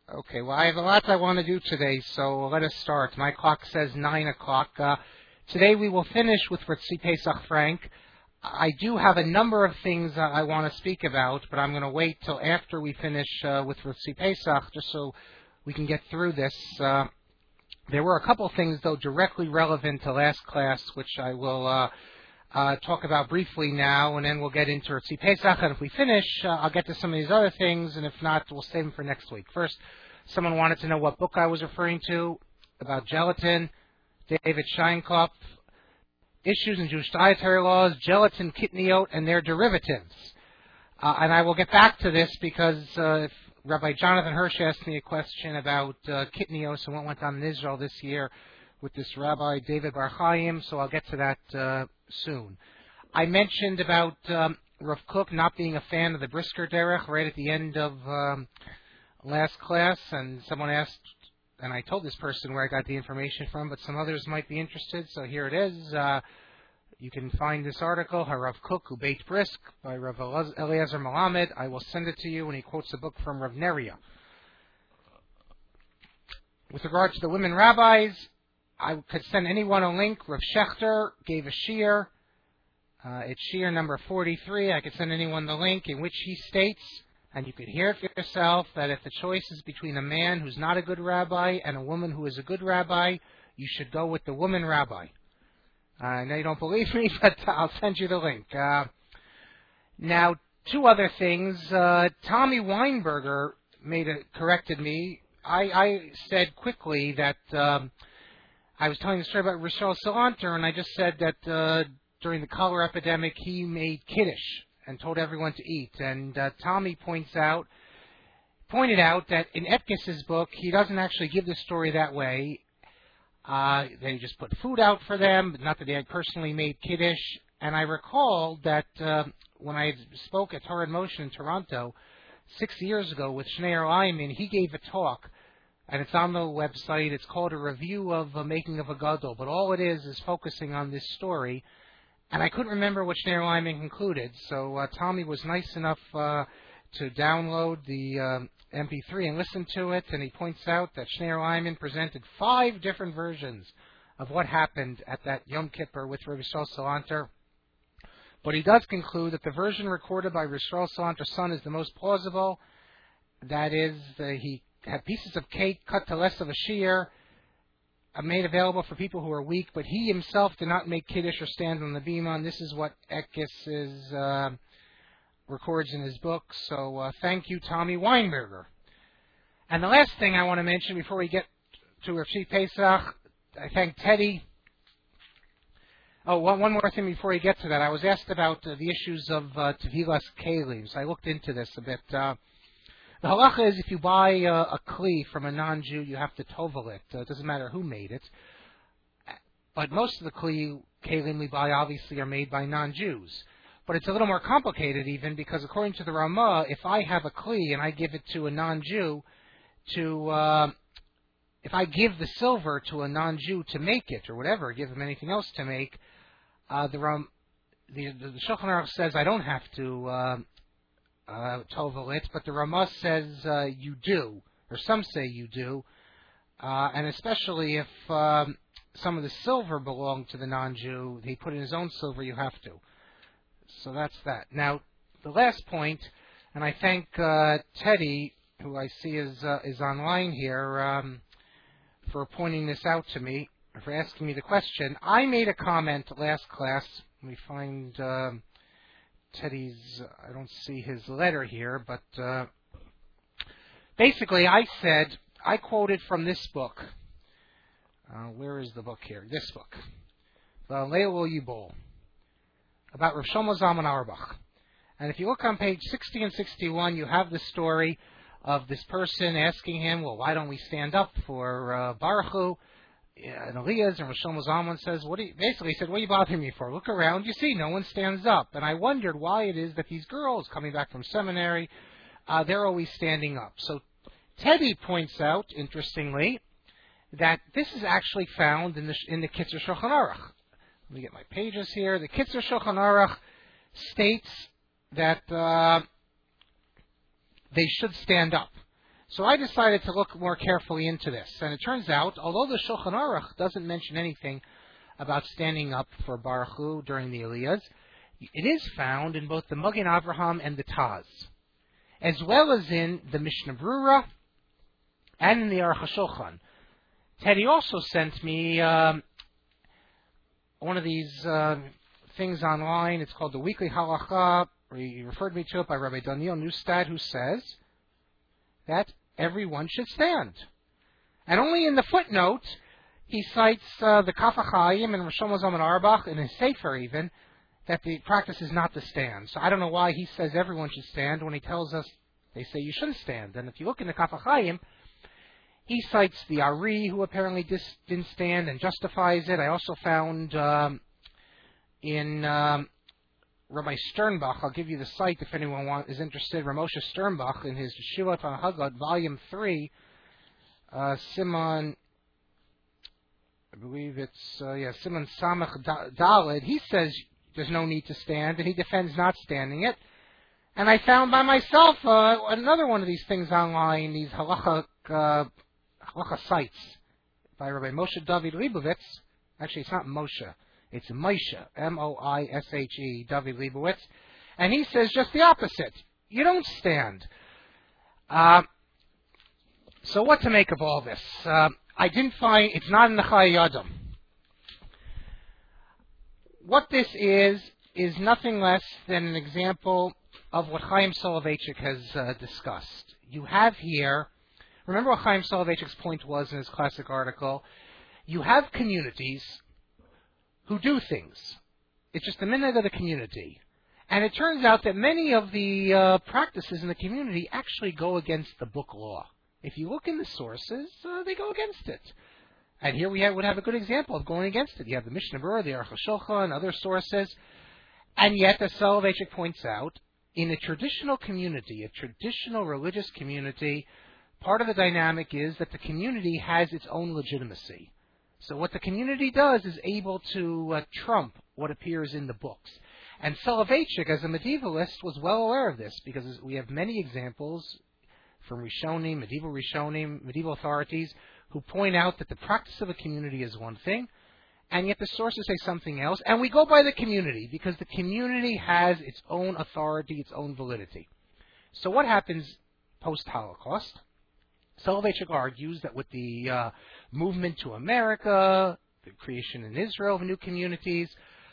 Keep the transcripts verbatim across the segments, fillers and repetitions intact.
Okay, well, I have a lot I want to do today, so let us start. My clock says nine o'clock. Uh, today we will finish with Ritzi Pesach Frank. I do have a number of things uh, I want to speak about, but I'm going to wait till after we finish uh, with Ritzi Pesach, just so we can get through this. Uh, there were a couple things, though, directly relevant to last class, which I will uh, uh, talk about briefly now, and then we'll get into Ritzi Pesach. And if we finish, uh, I'll get to some of these other things, and if not, we'll save them for next week. First, someone wanted to know what book I was referring to about gelatin. David Scheinkopf, Issues in Jewish Dietary Laws, Gelatin, Kitniot, and Their Derivatives. Uh, and I will get back to this because uh, if Rabbi Jonathan Hirsch asked me a question about uh, Kitnios and what went on in Israel this year with this Rabbi David Bar Chaim, so I'll get to that uh, soon. I mentioned about um, Rav Kook not being a fan of the Brisker Derech right at the end of um, last class, and someone asked, and I told this person where I got the information from, but some others might be interested, so here it is. Uh, you can find this article, Harav Kook, Who Beit Brisk, by Rav Eliezer Malamed. I will send it to you, and he quotes a book from Rav Neria. With regard to the women rabbis, I could send anyone a link. Rav Schechter gave a shiur. Uh, it's shiur number forty-three. I could send anyone the link in which he states, and you could hear it for yourself, that if the choice is between a man who's not a good rabbi and a woman who is a good rabbi, you should go with the woman rabbi. Uh, I know you don't believe me, but I'll send you the link. Uh, now, two other things. Uh, Tommy Weinberger made a, corrected me. I, I said quickly that um, I was telling the story about Rishon Salanter, and I just said that uh, during the cholera epidemic, he made kiddush and told everyone to eat. And uh, Tommy points out, pointed out that in Epkis's book, he doesn't actually give the story that way. Uh, they just put food out for them, but not that they had personally made kiddush. And I recall that uh, when I spoke at Torah in Motion in Toronto six years ago with Shneir Lyman, he gave a talk, and it's on the website. It's called A Review of the Making of a Gadol, but all it is is focusing on this story. And I couldn't remember what Shneir Lyman concluded, so uh, Tommy was nice enough uh, to download the um, M P three and listen to it, and he points out that Shneir Lyman presented five different versions of what happened at that Yom Kippur with Rav Yisrael Salanter. But he does conclude that the version recorded by Rav Yisrael Salanter's son is the most plausible. That is, uh, he had pieces of cake cut to less of a shear, made available for people who are weak, but he himself did not make kiddush or stand on the bima, and this is what Ekis is, uh, records in his book. So uh, thank you, Tommy Weinberger. And the last thing I want to mention before we get to Ritzi Pesach, I thank Teddy. Oh, one, one more thing before we get to that. I was asked about uh, the issues of uh, Tevilas Kelim, so I looked into this a bit. Uh, The halacha is if you buy uh, a kli from a non-Jew, you have to tovel it. Uh, it doesn't matter who made it. But most of the kli kelim we buy obviously are made by non-Jews. But it's a little more complicated even because according to the Ramah, if I have a kli and I give it to a non-Jew, to uh, if I give the silver to a non-Jew to make it or whatever, give him anything else to make, uh, the, Ram, the, the, the Shulchan Aruch says I don't have to Uh, Uh, tovel it, but the Ramah says uh, you do, or some say you do, uh, and especially if um, some of the silver belonged to the non-Jew, he put in his own silver, you have to. So that's that. Now, the last point, and I thank uh, Teddy, who I see is uh, is online here, um, for pointing this out to me, for asking me the question. I made a comment last class. Let me find Um, Teddy's, I don't see his letter here, but uh, basically I said, I quoted from this book. Uh, where is the book here? This book. The Leilul Yibol, about Rav Shlomo Zalman Auerbach. And if you look on page sixty and sixty-one, you have the story of this person asking him, well, why don't we stand up for uh, Baruch Hu? And Elias and Rav Shlomo Zalman says, what do you, basically he said, what are you bothering me for? Look around, you see, no one stands up. And I wondered why it is that these girls coming back from seminary, uh, they're always standing up. So Teddy points out, interestingly, that this is actually found in the in the Kitzur Shulchan Aruch. Let me get my pages here. The Kitzur Shulchan Aruch states that uh, they should stand up. So I decided to look more carefully into this. And it turns out, although the Shulchan Aruch doesn't mention anything about standing up for Baruch Hu during the Aliyahs, it is found in both the Magen Avraham and the Taz, as well as in the Mishnah Brura and in the Aruch HaShulchan. Teddy also sent me um, one of these uh, things online. It's called the Weekly Halacha. He referred me to it by Rabbi Daniel Neustadt, who says that everyone should stand. And only in the footnote, he cites uh, the Kaf HaChaim and Rosh Zalman Auerbach, in his Sefer even, that the practice is not to stand. So I don't know why he says everyone should stand when he tells us they say you shouldn't stand. And if you look in the Kaf HaChaim, he cites the Ari, who apparently dis- didn't stand, and justifies it. I also found um, in um, Rabbi Sternbach, I'll give you the site if anyone want, is interested, Ramosha Sternbach, in his Yeshivat on Haggadah, Volume three, uh, Simon, I believe it's, uh, yeah, Simon Samach Daled, he says there's no need to stand, and he defends not standing it. And I found by myself uh, another one of these things online, these halacha, uh, halacha sites by Rabbi Moshe David Leibovitz. Actually, it's not Moshe. It's Moshe, M O I S H E, David Leibovitz. And he says just the opposite. You don't stand. Uh, so what to make of all this? Uh, I didn't find, it's not in the Chayei Adam. What this is, is nothing less than an example of what Chaim Soloveitchik has uh, discussed. You have here, remember what Chaim Soloveitchik's point was in his classic article, you have communities who do things. It's just the minute of the community. And it turns out that many of the uh, practices in the community actually go against the book law. If you look in the sources, uh, they go against it. And here we have, would have a good example of going against it. You have the Mishnah Berurah, the Aruch HaShulchan, and other sources. And yet, as Soloveitchik points out, in a traditional community, a traditional religious community, part of the dynamic is that the community has its own legitimacy. So what the community does is able to uh, trump what appears in the books. And Soloveitchik, as a medievalist, was well aware of this, because we have many examples from Rishonim, medieval Rishonim, medieval authorities, who point out that the practice of a community is one thing, and yet the sources say something else, and we go by the community, because the community has its own authority, its own validity. So what happens post-Holocaust? Soloveitchik argues that with the uh, movement to America, the creation in Israel of new communities,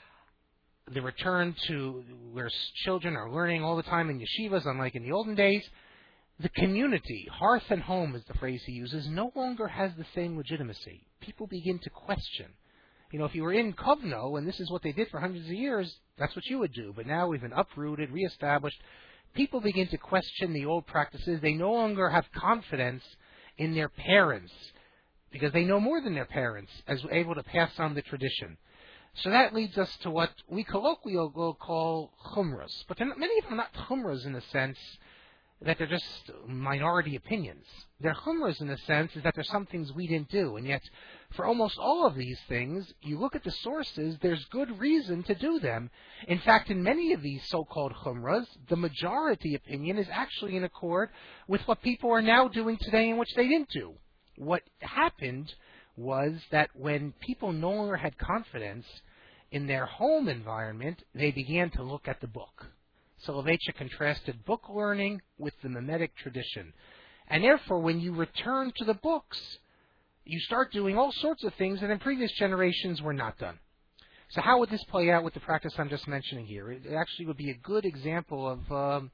the return to where children are learning all the time in yeshivas, unlike in the olden days, the community, hearth and home is the phrase he uses, no longer has the same legitimacy. People begin to question. You know, if you were in Kovno, and this is what they did for hundreds of years, that's what you would do. But now we've been uprooted, reestablished. People begin to question the old practices. They no longer have confidence in their parents, because they know more than their parents, as able to pass on the tradition. So that leads us to what we colloquially will call chumras. But many of them are not chumras in the sense that they're just minority opinions. They're chumras in the sense is that there's some things we didn't do. And yet, for almost all of these things, you look at the sources, there's good reason to do them. In fact, in many of these so-called chumras, the majority opinion is actually in accord with what people are now doing today and which they didn't do. What happened was that when people no longer had confidence in their home environment, they began to look at the book. Soloveitchik contrasted book learning with the mimetic tradition. And therefore, when you return to the books, you start doing all sorts of things that in previous generations were not done. So how would this play out with the practice I'm just mentioning here? It actually would be a good example of um,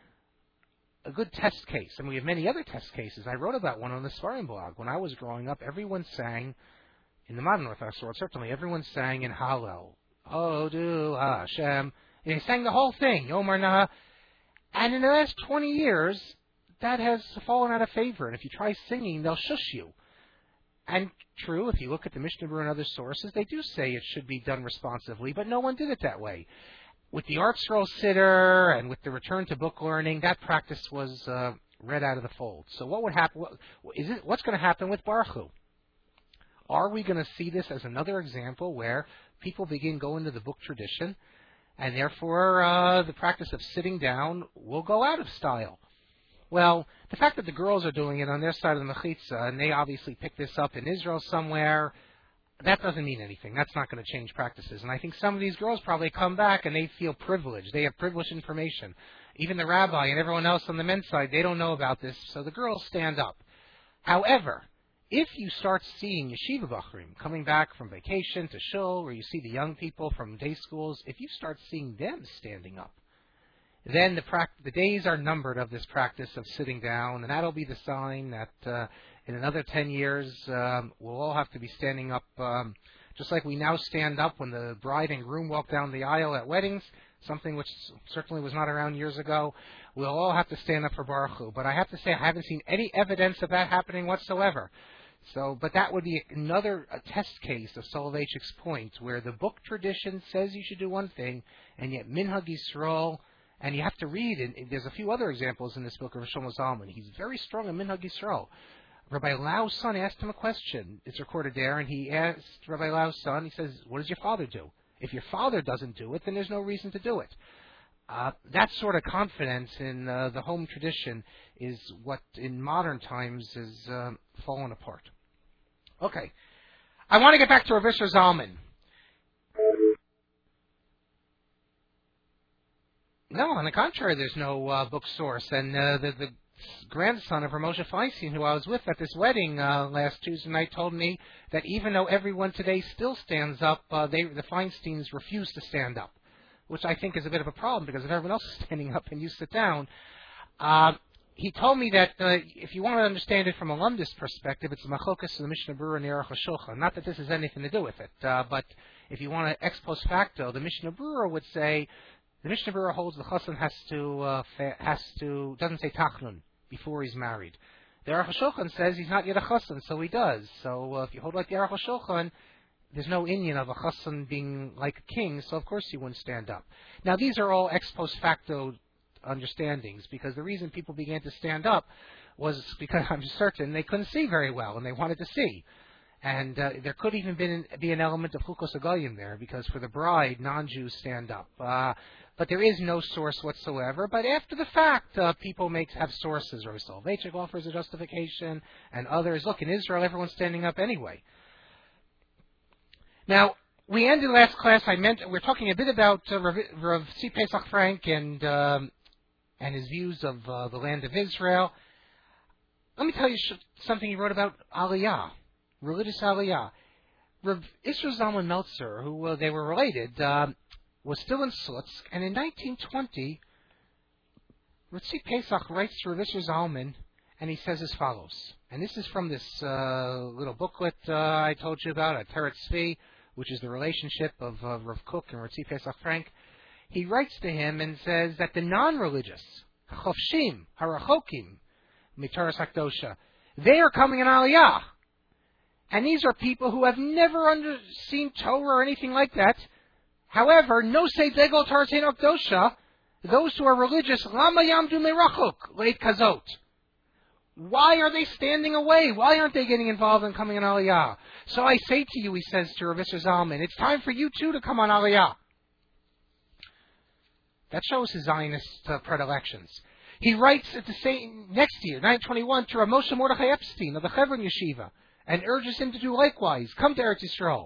a good test case. And we have many other test cases. I wrote about one on the Svarim blog. When I was growing up, everyone sang, in the modern Orthodox world, certainly, everyone sang in Hallel. Hodu Hashem. They sang the whole thing, Yomar Naha. And in the last twenty years, that has fallen out of favor. And if you try singing, they'll shush you. And true, if you look at the Mishnah Berurah and other sources, they do say it should be done responsively, but no one did it that way. With the Art Scroll Siddur and with the return to book learning, that practice was uh, read out of the fold. So what would happen? What, is it, what's going to happen with Baruch Hu? Are we going to see this as another example where people begin going to the book tradition, and therefore uh, the practice of sitting down will go out of style? Well, the fact that the girls are doing it on their side of the mechitza, and they obviously picked this up in Israel somewhere, that doesn't mean anything. That's not going to change practices. And I think some of these girls probably come back and they feel privileged. They have privileged information. Even the rabbi and everyone else on the men's side, they don't know about this, so the girls stand up. However, if you start seeing yeshiva bachrim coming back from vacation to shul, or you see the young people from day schools, if you start seeing them standing up, then the, pra- the days are numbered of this practice of sitting down, and that'll be the sign that uh, in another ten years um, we'll all have to be standing up, um, just like we now stand up when the bride and groom walk down the aisle at weddings, something which certainly was not around years ago. We'll all have to stand up for Baruch Hu. But I have to say, I haven't seen any evidence of that happening whatsoever. So, but that would be another a test case of Soloveitchik's point, where the book tradition says you should do one thing, and yet Minhag Yisrael, and you have to read, and there's a few other examples in this book of Shlomo Zalman. He's very strong in Minhag Yisrael. Rabbi Lau's son asked him a question. It's recorded there, and he asked Rabbi Lau's son, he says, what does your father do? If your father doesn't do it, then there's no reason to do it. Uh, that sort of confidence in uh, the home tradition is what in modern times is uh, fallen apart. Okay. I want to get back to Rav Isser Zalman. No, on the contrary, there's no uh, book source. And uh, the, the grandson of Ramosha Feinstein, who I was with at this wedding uh, last Tuesday night, told me that even though everyone today still stands up, uh, they, the Feinsteins refuse to stand up, which I think is a bit of a problem, because if everyone else is standing up and you sit down, uh, he told me that uh, if you want to understand it from a Lumdis perspective, it's a machokas of the Mishnah Berurah and the Aruch HaShulchan. Not that this has anything to do with it, uh, but if you want to ex post facto, the Mishnah Berurah would say the Mishnah Berurah holds the chassan has to uh, has to doesn't say tachnun before he's married. The Aruch HaShulchan says he's not yet a chassan, so he does. So uh, if you hold like the Aruch HaShulchan, there's no inyan of a chassan being like a king, so of course he wouldn't stand up. Now these are all ex post facto understandings, because the reason people began to stand up was because I'm certain they couldn't see very well and they wanted to see. And uh, there could even been, be an element of chukos hagoyim there, because for the bride, non-Jews stand up. Uh, but there is no source whatsoever. But after the fact, uh, people make have sources. Rav Soloveitchik offers a justification, and others. Look, in Israel, everyone's standing up anyway. Now, we ended last class. I meant we're talking a bit about uh, Rav, Rav C. Pesach Frank and um, and his views of uh, the land of Israel. Let me tell you sh- something he wrote about Aliyah, religious Aliyah. Rav Isser Zalman Meltzer, who uh, they were related, uh, was still in Slutsk, and in nineteen twenty, Rav C. Pesach writes to Rav Isser Zalman, and he says as follows. And this is from this uh, little booklet uh, I told you about, at Teretz Tzvi, which is the relationship of uh, Rav Kook and Rav C. Pesach Frank. He writes to him and says that the non-religious, Chofshim, Harachokim, Mitaras Hakdosha, they are coming in Aliyah. And these are people who have never under, seen Torah or anything like that. However, no say Degol Torah Hakdosha, those who are religious, Lama Yamdu Merachuk, Leit Kazot. Why are they standing away? Why aren't they getting involved in coming on Aliyah? So I say to you, he says to Rav Isser Zalman, it's time for you too to come on Aliyah. That shows his Zionist uh, predilections. He writes at the same next year, nine twenty-one, to Rav Moshe Mordechai Epstein of the Hebron Yeshiva, and urges him to do likewise. Come to Eretz Yisrael.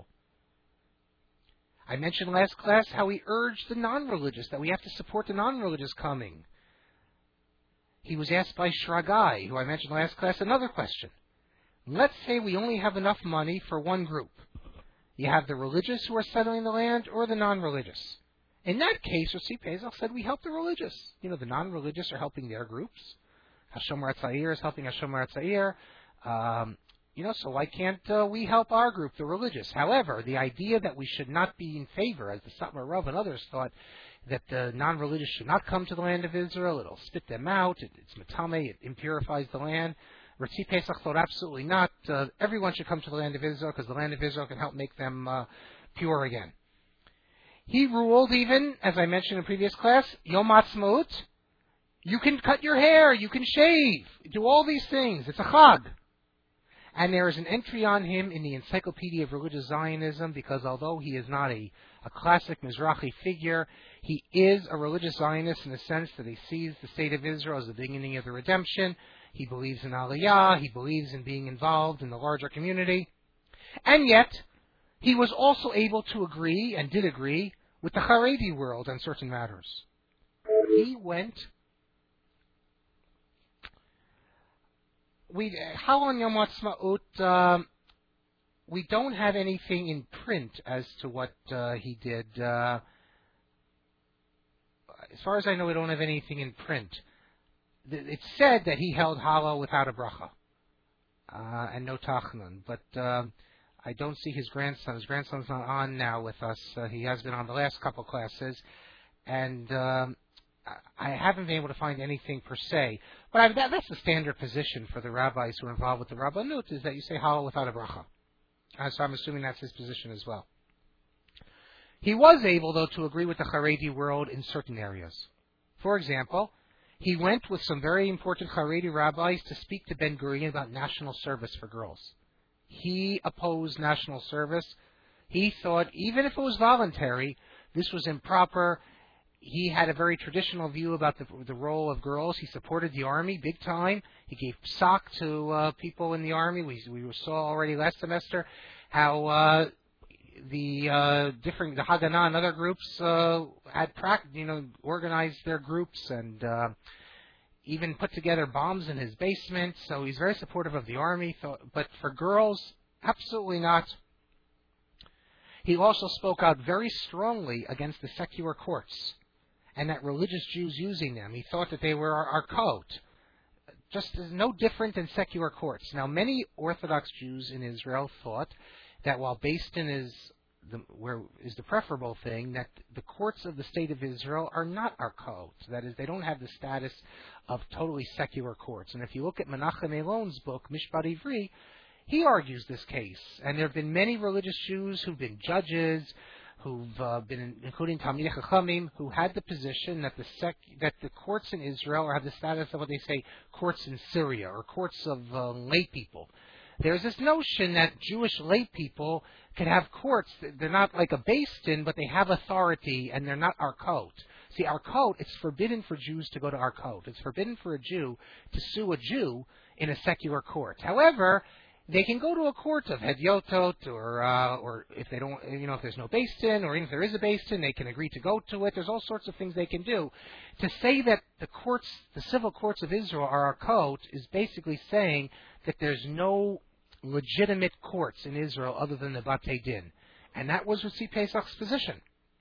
I mentioned last class how he urged the non-religious, that we have to support the non-religious coming. He was asked by Shragai, who I mentioned last class, another question. Let's say we only have enough money for one group. You have the religious who are settling the land, or the non-religious. In that case, Rav Pesach said we help the religious. You know, the non-religious are helping their groups. Hashomer Hatzair is helping Hashomer Hatzair. Um, you know, so why can't uh, we help our group, the religious? However, the idea that we should not be in favor, as the Satmar Rav and others thought, that the non-religious should not come to the land of Israel, it'll spit them out, it, it's matame, it impurifies the land. Rav Pesach thought absolutely not. Uh, everyone should come to the land of Israel, because the land of Israel can help make them uh, pure again. He ruled even, as I mentioned in previous class, Yom Ha'atzmaut, you can cut your hair, you can shave, do all these things. It's a chag. And there is an entry on him in the Encyclopedia of Religious Zionism, because although he is not a, a classic Mizrahi figure, He is a religious Zionist in the sense that he sees the state of Israel as the beginning of the redemption. He believes in Aliyah. He believes in being involved in the larger community. And yet, he was also able to agree, and did agree, with the Haredi world on certain matters. He went... We, how on Yom Ha'atzmaut, uh, we don't have anything in print as to what uh, he did. Uh, as far as I know, we don't have anything in print. It's said that he held Hallel without a bracha uh, and no tachnun, but uh, I don't see his grandson. His grandson's not on now with us. Uh, he has been on the last couple classes, and um, I haven't been able to find anything per se. But I, that, that's the standard position for the rabbis who are involved with the Rabbanut, is that you say Hallel without a bracha. Uh, so I'm assuming that's his position as well. He was able, though, to agree with the Haredi world in certain areas. For example, he went with some very important Haredi rabbis to speak to Ben Gurion about national service for girls. He opposed national service. He thought, even if it was voluntary, this was improper. He had a very traditional view about the, the role of girls. He supported the army big time. He gave psak to uh, people in the army. We, we saw already last semester how uh, the uh, different the Haganah and other groups uh, had pract- you know organized their groups and uh, even put together bombs in his basement. So he's very supportive of the army. Th- but for girls, absolutely not. He also spoke out very strongly against the secular courts and that religious Jews using them. He thought that they were our, our code, just as no different than secular courts. Now, many Orthodox Jews in Israel thought that while Beis Din is the, where is the preferable thing, that the courts of the state of Israel are not our code. That is, they don't have the status of totally secular courts. And if you look at Menachem Elon's book, Mishpat Ivri, he argues this case. And there have been many religious Jews who've been judges, who've uh, been, including Talmidei Chachamim, who had the position that the sec, that the courts in Israel or have the status of what they say courts in Syria or courts of uh, lay people. There's this notion that Jewish lay people can have courts. They're not like a Beis Din, but they have authority, and they're not our code. See, our code, it's forbidden for Jews to go to our code. It's forbidden for a Jew to sue a Jew in a secular court. However, they can go to a court of Hedyotot, or uh, or if they don't, you know, if there's no Beis Din, or even if there is a Beis Din, they can agree to go to it. There's all sorts of things they can do. To say that the courts, the civil courts of Israel, are our code is basically saying that there's no legitimate courts in Israel other than the Batei Din, and that was Ritzi Pesach's position.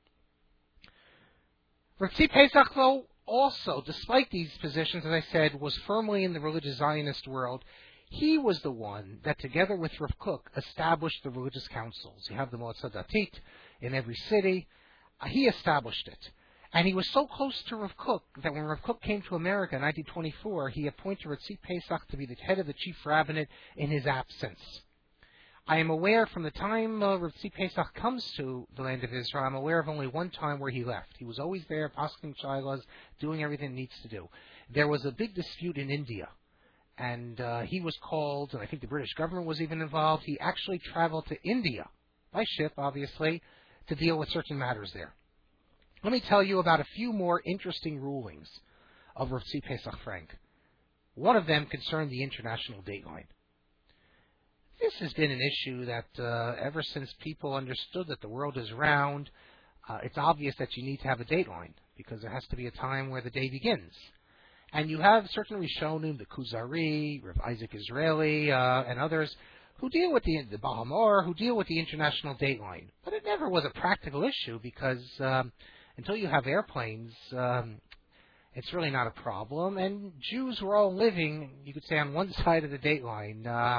Ritzi Pesach, though, also, despite these positions, as I said, was firmly in the religious Zionist world. He was the one that, together with Rav Kook, established the religious councils. You have the Motzah Datit in every city. Uh, he established it. And he was so close to Rav Kook that when Rav Kook came to America in nineteen twenty-four, he appointed Ritzi Pesach to be the head of the chief rabbinate in his absence. I am aware from the time uh, Ritzi Pesach comes to the land of Israel, I'm aware of only one time where he left. He was always there, posking shilas, doing everything he needs to do. There was a big dispute in India. And uh, he was called, and I think the British government was even involved. He actually traveled to India, by ship, obviously, to deal with certain matters there. Let me tell you about a few more interesting rulings of Ritzi Pesach Frank. One of them concerned the international dateline. This has been an issue that uh, ever since people understood that the world is round, uh, it's obvious that you need to have a dateline, because there has to be a time where the day begins. And you have certain Rishonim, the Kuzari, Rav Isaac Israeli, uh, and others, who deal with the, the Bahamor, who deal with the international dateline. But it never was a practical issue, because um, until you have airplanes, um, it's really not a problem. And Jews were all living, you could say, on one side of the dateline. Uh,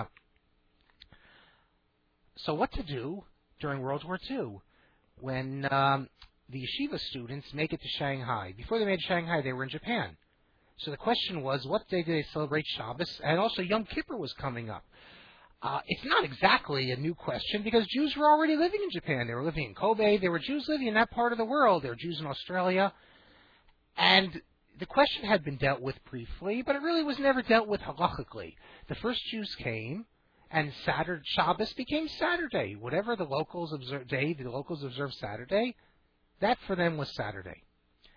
so what to do during World War Two when um, the yeshiva students make it to Shanghai? Before they made Shanghai, they were in Japan. So the question was, what day do they celebrate Shabbos? And also Yom Kippur was coming up. Uh, it's not exactly a new question, because Jews were already living in Japan. They were living in Kobe. There were Jews living in that part of the world. There were Jews in Australia. And the question had been dealt with briefly, but it really was never dealt with halachically. The first Jews came, and Saturday, Shabbos became Saturday. Whatever the locals observe day, the locals observe Saturday, that for them was Saturday.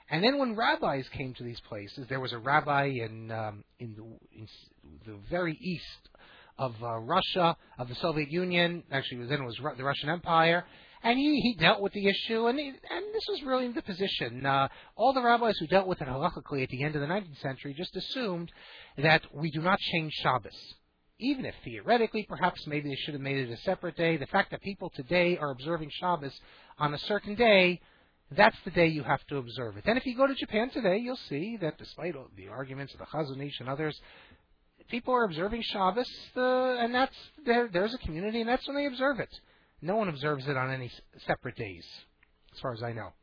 And then when rabbis came to these places, there was a rabbi in um, in, the, in the very east of uh, Russia, of the Soviet Union. Actually, then it was Ru- the Russian Empire. And he, he dealt with the issue, and he, and this was really the position. Uh, all the rabbis who dealt with it halakhically at the end of the nineteenth century just assumed that we do not change Shabbos. Even if theoretically, perhaps maybe they should have made it a separate day. The fact that people today are observing Shabbos on a certain day, that's the day you have to observe it. And if you go to Japan today, you'll see that despite all the arguments of the Chazon Ish and others, people are observing Shabbos, uh, and that's there, there's a community, and that's when they observe it. No one observes it on any separate days, as far as I know.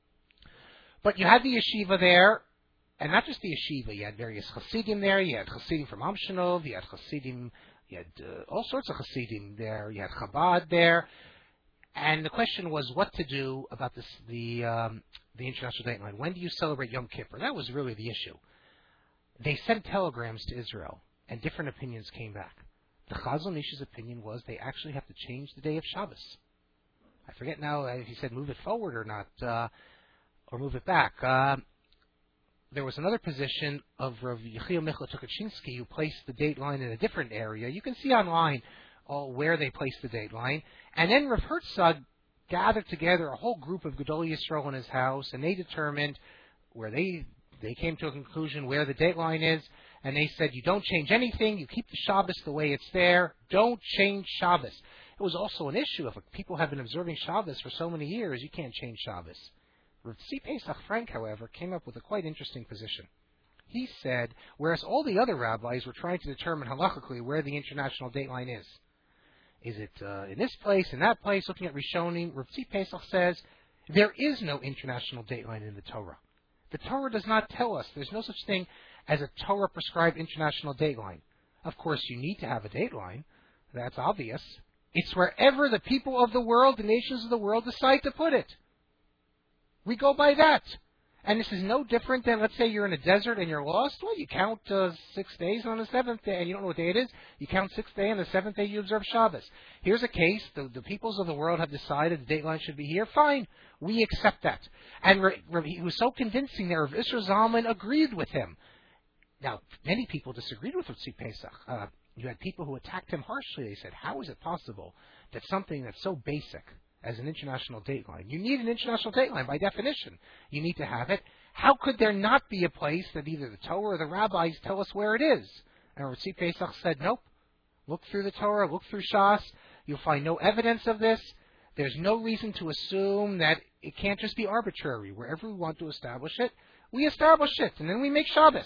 But you had the yeshiva there, and not just the yeshiva. You had various Hasidim there. You had Hasidim from Amshinov. You had Hasidim. You had uh, all sorts of Hasidim there. You had Chabad there. And the question was what to do about this, the um, the international dateline. When do you celebrate Yom Kippur? That was really the issue. They sent telegrams to Israel, and different opinions came back. The Chazon Ish's opinion was they actually have to change the day of Shabbos. I forget now if he said move it forward or not, uh, or move it back. Uh, there was another position of Rav Yechiel Michal Tukachinsky who placed the date line in a different area. You can see online all where they placed the date line. And then Rav Herzog gathered together a whole group of Gedolei Yisrael in his house, and they determined where they they came to a conclusion where the date line is. And they said, you don't change anything. You keep the Shabbos the way it's there. Don't change Shabbos. It was also an issue. If people have been observing Shabbos for so many years, you can't change Shabbos. Rav Tzvi Pesach Frank, however, came up with a quite interesting position. He said, whereas all the other rabbis were trying to determine halachically where the international dateline is. Is it uh, in this place, in that place, looking at Rishonim? Rav Tzvi Pesach says, there is no international dateline in the Torah. The Torah does not tell us. There's no such thing as a Torah-prescribed international dateline. Of course, you need to have a dateline. That's obvious. It's wherever the people of the world, the nations of the world, decide to put it. We go by that. And this is no different than, let's say you're in a desert and you're lost. Well, you count uh, six days on the seventh day, and you don't know what day it is. You count sixth day, and the seventh day you observe Shabbos. Here's a case. The, the peoples of the world have decided the dateline should be here. Fine. We accept that. And re, re, he was so convincing that Rav Isra Zalman agreed with him. Now, many people disagreed with Rav Tzvi Pesach. Uh, you had people who attacked him harshly. They said, how is it possible that something that's so basic as an international dateline, you need an international dateline by definition. You need to have it. How could there not be a place that either the Torah or the rabbis tell us where it is? And Rav Tzvi Pesach said, nope. Look through the Torah, look through Shas. You'll find no evidence of this. There's no reason to assume that it can't just be arbitrary. Wherever we want to establish it, we establish it, and then we make Shabbos.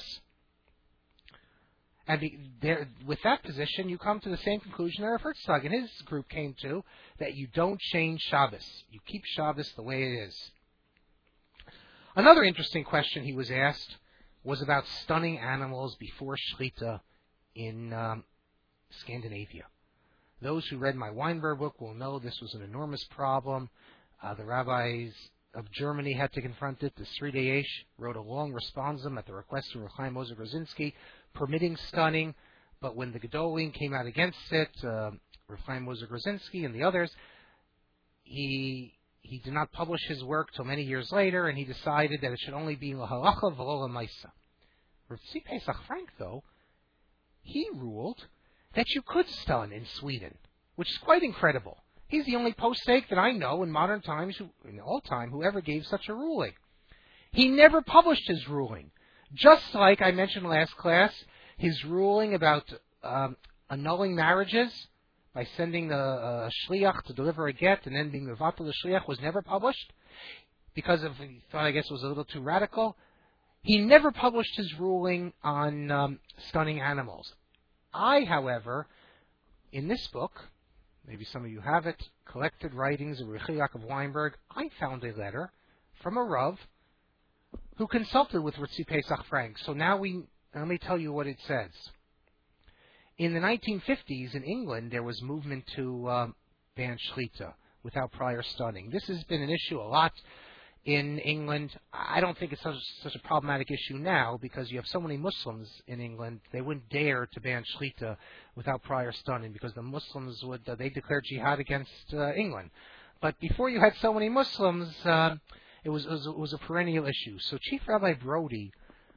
And the, there, with that position, you come to the same conclusion that Rav Herzog and his group came to, that you don't change Shabbos. You keep Shabbos the way it is. Another interesting question he was asked was about stunning animals before Shlita in um, Scandinavia. Those who read my Weinberg book will know this was an enormous problem. Uh, the rabbis of Germany had to confront it. The Sridei Eish wrote a long responsum at the request of Rav Chaim Ozer Grozinski, permitting stunning, but when the Gedolim came out against it, uh, Rav Chaim Ozer Grozinski and the others, he he did not publish his work till many years later, and he decided that it should only be lahalacha v'lo lamaisa. Rav Tzvi Pesach Frank, though, he ruled that you could stun in Sweden, which is quite incredible. He's the only posek that I know in modern times, who, in all time, who ever gave such a ruling. He never published his ruling. Just like I mentioned last class, his ruling about um, annulling marriages by sending a, a shliach to deliver a get and then being mevatel the shliach was never published because of, he thought, I guess, it was a little too radical. He never published his ruling on um, stunning animals. I, however, in this book, maybe some of you have it, Collected Writings of Rechi Yaakov Weinberg, I found a letter from a Rav who consulted with Rav Tzvi Pesach Frank. So now we, let me tell you what it says. In the nineteen fifties in England, there was movement to um, ban Shlita without prior stunning. This has been an issue a lot in England. I don't think it's such, such a problematic issue now because you have so many Muslims in England, they wouldn't dare to ban Shlita without prior stunning because the Muslims would, uh, they declared jihad against uh, England. But before you had so many Muslims, uh, It was, it was, it was a perennial issue. So Chief Rabbi Brody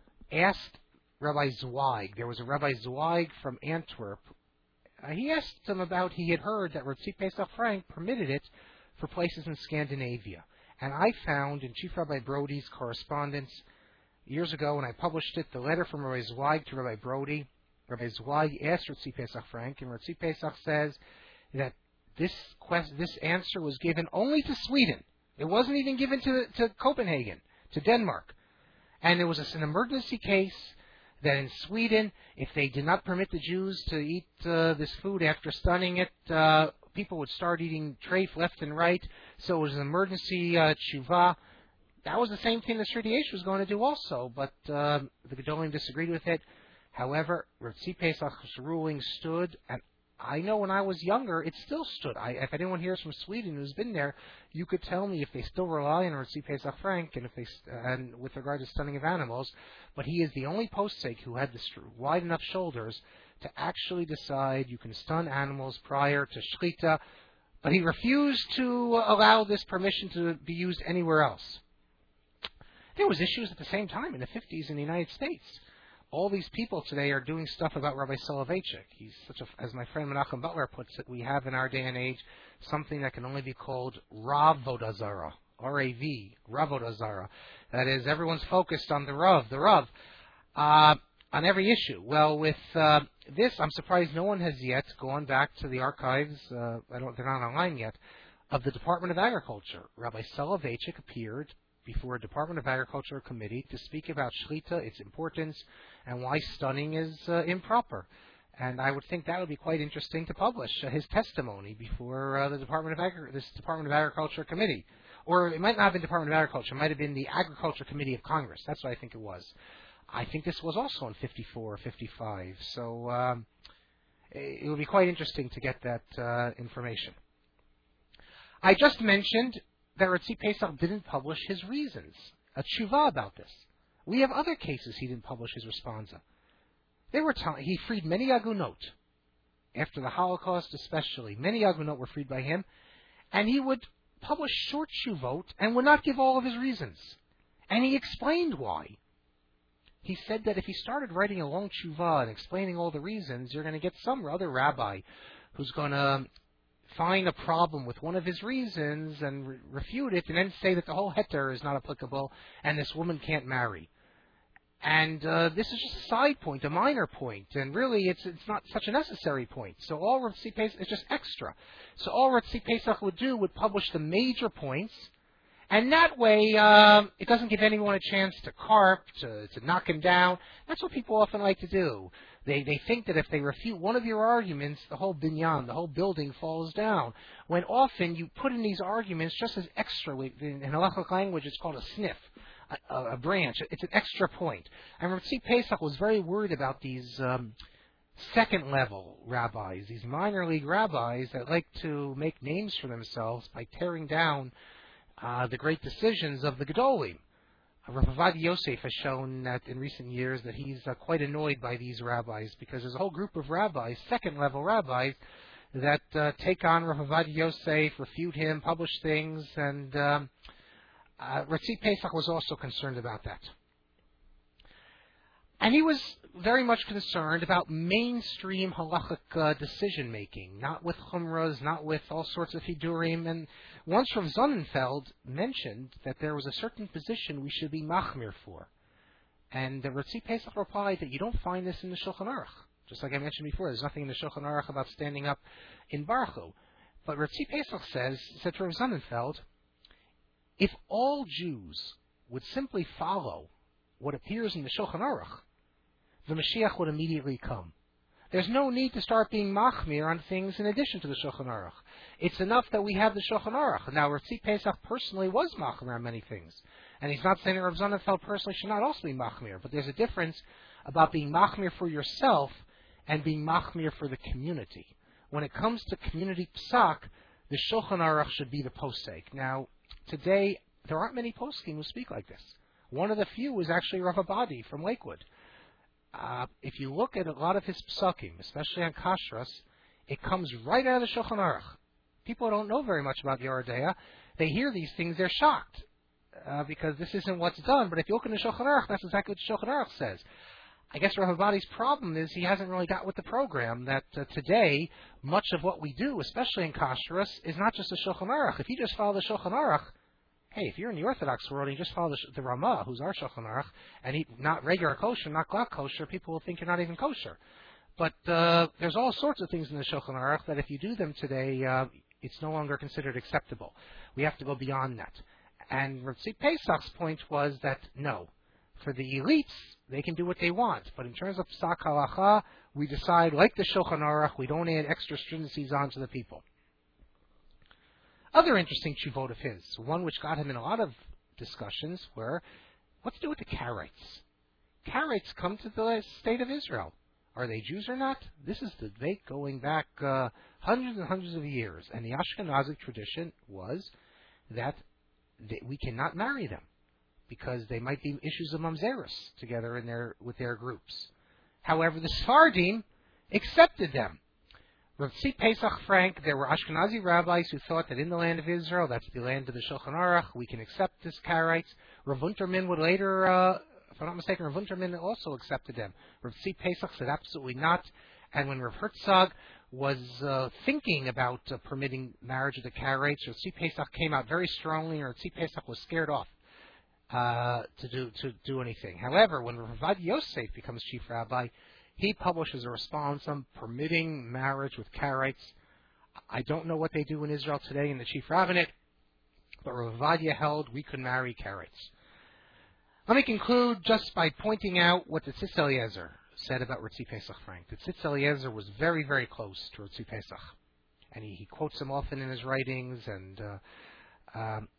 asked Rabbi Zweig, there was a Rabbi Zweig from Antwerp, uh, he asked him about, he had heard that Ratzi Pesach Frank permitted it for places in Scandinavia. And I found in Chief Rabbi Brody's correspondence years ago, when I published it, the letter from Rabbi Zweig to Rabbi Brody. Rabbi Zweig asked Ratzi Pesach Frank, and Ratzi Pesach says that this quest, this answer was given only to Sweden. It wasn't even given to, to Copenhagen, to Denmark. And it was an emergency case that in Sweden, if they did not permit the Jews to eat uh, this food after stunning it, uh, people would start eating treif left and right. So it was an emergency uh, tshuva. That was the same thing the Sridei Eish was going to do also, but uh, the Gedolim disagreed with it. However, Ratzi Pesach's ruling stood, and I know when I was younger, it still stood. I, if anyone hears from Sweden who's been there, you could tell me if they still rely on Ratzi Pesach Frank and if they and with regard to stunning of animals. But he is the only posek who had the wide enough shoulders to actually decide you can stun animals prior to shechita. But he refused to allow this permission to be used anywhere else. There was issues at the same time in the fifties in the United States. All these people today are doing stuff about Rabbi Soloveitchik. He's such a, as my friend Menachem Butler puts it, we have in our day and age something that can only be called Rav Vodazara, R A V, Rav Vodazara. That is, everyone's focused on the Rav, the Rav, uh, on every issue. Well, with uh, this, I'm surprised no one has yet gone back to the archives, uh, I don't, they're not online yet, of the Department of Agriculture. Rabbi Soloveitchik appeared before a Department of Agriculture committee to speak about shechita, its importance, and why stunning is uh, improper. And I would think that would be quite interesting to publish uh, his testimony before uh, the Department of Agri- this Department of Agriculture committee. Or it might not have been Department of Agriculture, it might have been the Agriculture Committee of Congress. That's what I think it was. I think this was also in fifty-four or fifty-five. So um, it would be quite interesting to get that uh, information. I just mentioned that Ratzi Pesach didn't publish his reasons, a tshuva about this. We have other cases he didn't publish his responsa. There were t- he freed many agunot, after the Holocaust especially. Many agunot were freed by him, and he would publish short tshuvot and would not give all of his reasons. And he explained why. He said that if he started writing a long tshuva and explaining all the reasons, you're going to get some other rabbi who's going to find a problem with one of his reasons and re- refute it, and then say that the whole heter is not applicable and this woman can't marry. And uh, this is just a side point, a minor point, and really it's it's not such a necessary point. So all Ratzi Pesach is just extra. So all Ratzi Pesach would do would publish the major points, and that way um, it doesn't give anyone a chance to carp, to, to knock him down. That's what people often like to do. They they think that if they refute one of your arguments, the whole binyan, the whole building falls down. When often you put in these arguments just as extra. In halachic language, it's called a sniff, a, a branch. It's an extra point. And Ratzi Pesach was very worried about these um, second-level rabbis, these minor league rabbis that like to make names for themselves by tearing down uh, the great decisions of the Gedolim. Rav Ovadia Yosef has shown that in recent years that he's uh, quite annoyed by these rabbis because there's a whole group of rabbis, second-level rabbis, that uh, take on Rav Ovadia Yosef, refute him, publish things, and um, uh, Ratzi Pesach was also concerned about that. And he was very much concerned about mainstream halachic uh, decision-making, not with chumras, not with all sorts of hidurim. And once Rav Sonnenfeld mentioned that there was a certain position we should be machmir for. And uh, Ratzi Pesach replied that you don't find this in the Shulchan Aruch. Just like I mentioned before, there's nothing in the Shulchan Aruch about standing up in Baruch Hu. But Ratzi Pesach says, said to Rav Sonnenfeld, if all Jews would simply follow what appears in the Shulchan Aruch, the Mashiach would immediately come. There's no need to start being machmir on things in addition to the Shulchan Aruch. It's enough that we have the Shulchan Aruch. Now, Ratzi Pesach personally was machmir on many things. And he's not saying that Rav Sonnenfeld personally should not also be machmir. But there's a difference about being machmir for yourself and being machmir for the community. When it comes to community psak, the Shulchan Aruch should be the posek. Now, today, there aren't many poskim who speak like this. One of the few is actually Rav Abadi from Lakewood. Uh, if you look at a lot of his psukim, especially on kashrus, it comes right out of the Shulchan Aruch. People don't know very much about Yoreh De'ah. They hear these things, they're shocked. uh, because this isn't what's done. But if you look in the Shulchan Aruch, that's exactly what the Shulchan Aruch says. I guess Rav Avadi's problem is he hasn't really got with the program that uh, today much of what we do, especially in Kashrus, is not just the Shulchan Aruch. If you just follow the Shulchan Aruch, hey, if you're in the Orthodox world and you just follow the, the Ramah, who's our Shulchan Aruch, and eat not regular kosher, not glatt kosher, people will think you're not even kosher. But uh, there's all sorts of things in the Shulchan Aruch that if you do them today, uh, it's no longer considered acceptable. We have to go beyond that. And Rav Tzvi Pesach's point was that no, for the elites, they can do what they want. But in terms of Psak Halacha, we decide, like the Shulchan Aruch, we don't add extra stringencies onto the people. Other interesting tshuvot of his, one which got him in a lot of discussions, were what to do with the Karaites. Karaites come to the state of Israel. Are they Jews or not? This is the debate going back uh, hundreds and hundreds of years. And the Ashkenazic tradition was that they, we cannot marry them because they might be issues of mamzerus together in their with their groups. However, the Sephardim accepted them. Rav Tzvi Pesach Frank, there were Ashkenazi rabbis who thought that in the land of Israel, that's the land of the Shulchan Aruch, we can accept this Karaites. Rav Unterman would later, uh, if I'm not mistaken, Rav Unterman also accepted them. Rav Tzvi Pesach said absolutely not. And when Rav Herzog was uh, thinking about uh, permitting marriage of the Karaites, Rav Tzvi Pesach came out very strongly, and Rav Tzvi Pesach was scared off uh, to do to do anything. However, when Rav Avad Yosef becomes chief rabbi, he publishes a response on permitting marriage with Karaites. I don't know what they do in Israel today in the chief rabbinate, but Rav Avadia held we could marry Karaites. Let me conclude just by pointing out what the Tzitz Eliezer said about Rav Tzvi Pesach Frank. The Tzitz Eliezer was very, very close to Rav Tzvi Pesach, and he, he quotes him often in his writings, and uh, um,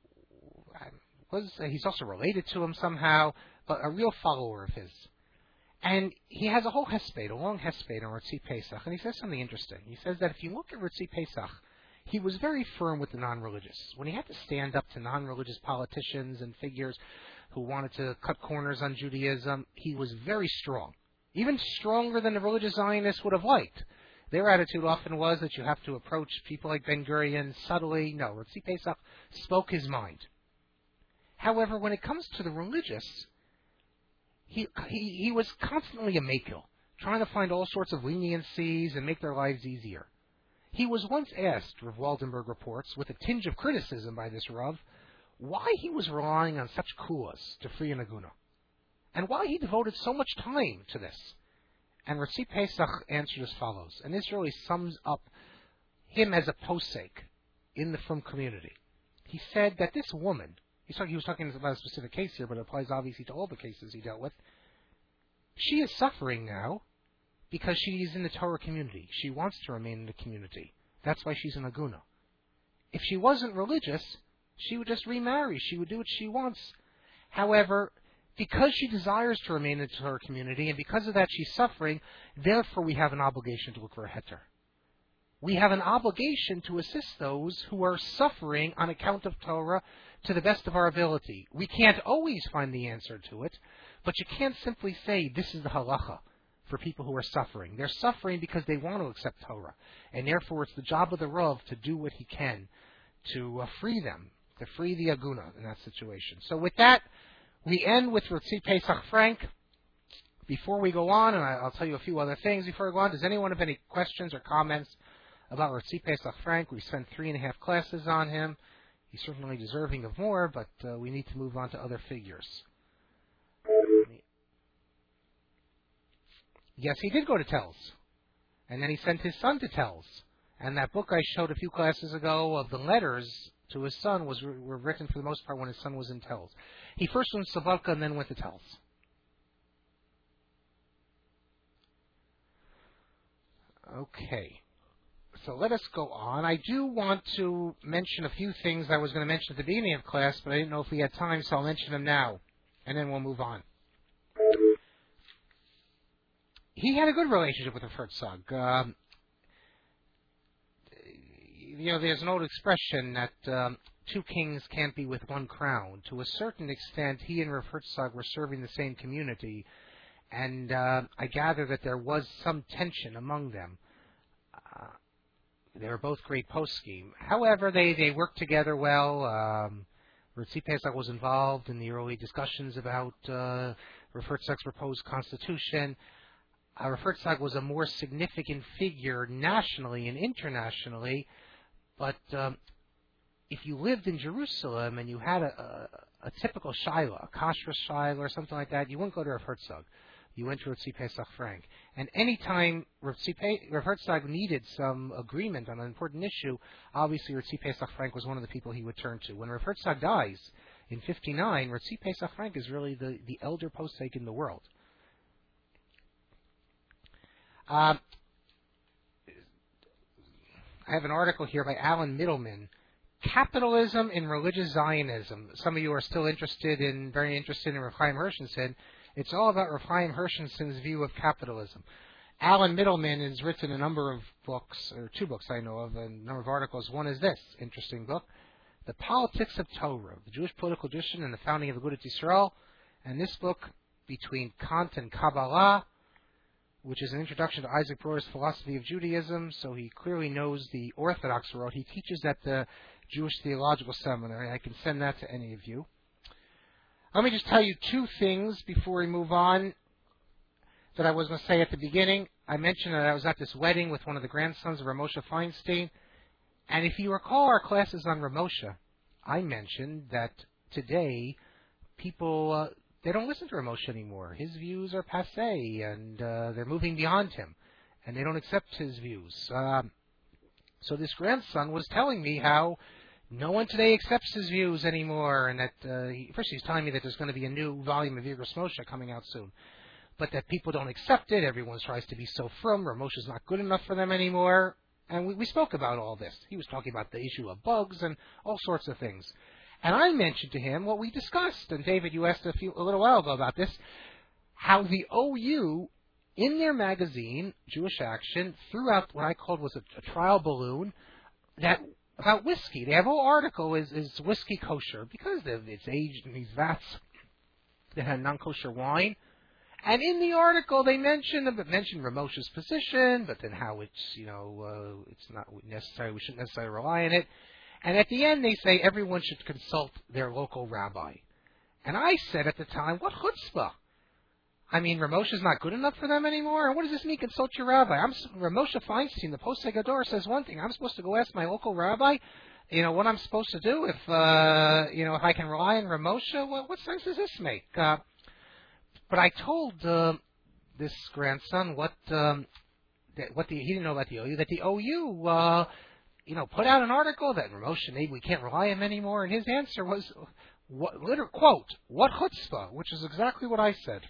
was he's also related to him somehow, but a real follower of his. And he has a whole hesped, a long hesped on Rav Tzvi Pesach, and he says something interesting. He says that if you look at Rav Tzvi Pesach, he was very firm with the non-religious. When he had to stand up to non-religious politicians and figures who wanted to cut corners on Judaism, he was very strong, even stronger than the religious Zionists would have liked. Their attitude often was that you have to approach people like Ben Gurion subtly. No, Rav Tzvi Pesach spoke his mind. However, when it comes to the religious, He, he he was constantly a makil, trying to find all sorts of leniencies and make their lives easier. He was once asked, Rav Waldenberg reports, with a tinge of criticism by this Rav, why he was relying on such kulas to free an aguna, and why he devoted so much time to this. And Rav Tzvi Pesach answered as follows, and this really sums up him as a posek in the Frum community. He said that this woman, He's talking, he was talking about a specific case here, but it applies obviously to all the cases he dealt with. She is suffering now because she's in the Torah community. She wants to remain in the community. That's why she's an aguna. If she wasn't religious, she would just remarry. She would do what she wants. However, because she desires to remain in the Torah community, and because of that she's suffering, therefore we have an obligation to look for a heter. We have an obligation to assist those who are suffering on account of Torah to the best of our ability. We can't always find the answer to it, but you can't simply say this is the halacha for people who are suffering. They're suffering because they want to accept Torah, and therefore it's the job of the Rav to do what he can to uh, free them, to free the aguna in that situation. So with that, we end with Rav Tzvi Pesach Frank. Before we go on, and I'll tell you a few other things before we go on, does anyone have any questions or comments about Rav Tzvi Pesach Frank? We spent three and a half classes on him. He's certainly deserving of more, but uh, we need to move on to other figures. Yes, he did go to Telz, and then he sent his son to Telz. And that book I showed a few classes ago of the letters to his son was were written for the most part when his son was in Telz. He first went to Slavka and then went to Telz. Okay. So let us go on. I do want to mention a few things I was going to mention at the beginning of class, but I didn't know if we had time, so I'll mention them now, and then we'll move on. He had a good relationship with the Herzog. Um, you know, there's an old expression that um, two kings can't be with one crown. To a certain extent, he and Rav Herzog were serving the same community, and uh, I gather that there was some tension among them. Uh, They were both great poskim. However, they, they worked together well. Um, Ritzi Pesach was involved in the early discussions about uh, Rav Herzog's proposed constitution. Uh, Rav Herzog was a more significant figure nationally and internationally, but um, if you lived in Jerusalem and you had a, a, a typical Shiloh, a kashrus Shiloh or something like that, you wouldn't go to Rav Herzog. You went to Ritzi Pesach Frank. And any time Rav Herzog needed some agreement on an important issue, obviously Ritzi Pesach Frank was one of the people he would turn to. When Rav Herzog dies in fifty-nine, Ritzi Pesach Frank is really the, the elder posek in the world. Um, I have an article here by Alan Middleman, Capitalism in Religious Zionism. Some of you are still interested in, very interested in Rav Chaim Hershenson. It's all about Rav Chaim Hershenson's view of capitalism. Alan Middleman has written a number of books, or two books I know of, a number of articles. One is this interesting book, The Politics of Torah, the Jewish Political Tradition and the Founding of Agudat Yisrael. And this book, Between Kant and Kabbalah, which is an introduction to Isaac Breuer's philosophy of Judaism, so he clearly knows the Orthodox world. He teaches at the Jewish Theological Seminary. I can send that to any of you. Let me just tell you two things before we move on that I was going to say at the beginning. I mentioned that I was at this wedding with one of the grandsons of Ramosha Feinstein, and if you recall our classes on Ramosha, I mentioned that today people... Uh, They don't listen to Ramosha anymore. His views are passé, and uh, they're moving beyond him, and they don't accept his views. Um, so this grandson was telling me how no one today accepts his views anymore, and that uh, he, first he's telling me that there's going to be a new volume of Yigros Moshe coming out soon, but that people don't accept it. Everyone tries to be so frum. Ramosha's not good enough for them anymore, and we, we spoke about all this. He was talking about the issue of bugs and all sorts of things. And I mentioned to him what we discussed, and David, you asked a, few, a little while ago about this, how the O U, in their magazine, Jewish Action, threw out what I called was a, a trial balloon that about whiskey. They have a whole article, is, is whiskey kosher, because it's aged in these vats that had non-kosher wine. And in the article, they mentioned mentioned Ramosha's position, but then how it's, you know, uh, it's not necessary, we shouldn't necessarily rely on it. And at the end, they say everyone should consult their local rabbi. And I said at the time, what chutzpah? I mean, Ramosha's not good enough for them anymore? And what does this mean, consult your rabbi? I'm Ramosha Feinstein, the Posek Gador, says one thing. I'm supposed to go ask my local rabbi, you know, what I'm supposed to do if, uh, you know, if I can rely on Ramosha? What, what sense does this make? Uh, but I told uh, this grandson what, um, that, what the, he didn't know about the O U, that the O U, uh, you know, put out an article that Ramosha, maybe we can't rely on him anymore, and his answer was, what, literal, quote, what chutzpah, which is exactly what I said.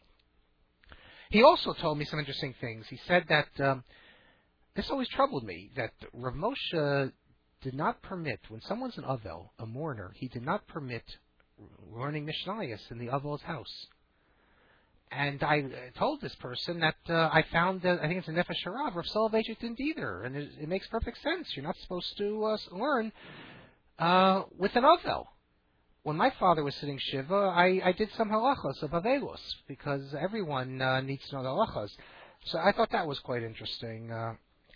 He also told me some interesting things. He said that, um, this always troubled me, that Rav Moshe did not permit, when someone's an Avel, a mourner, he did not permit learning Mishnayos in the Avel's house. And I told this person that uh, I found that, I think it's a Nefesh Harav, Rav Soloveitchik didn't either, and it, it makes perfect sense. You're not supposed to uh, learn uh, with an Avel. When my father was sitting Shiva, I, I did some halachos of Avelos, because everyone uh, needs to know the halachos. So I thought that was quite interesting. Uh,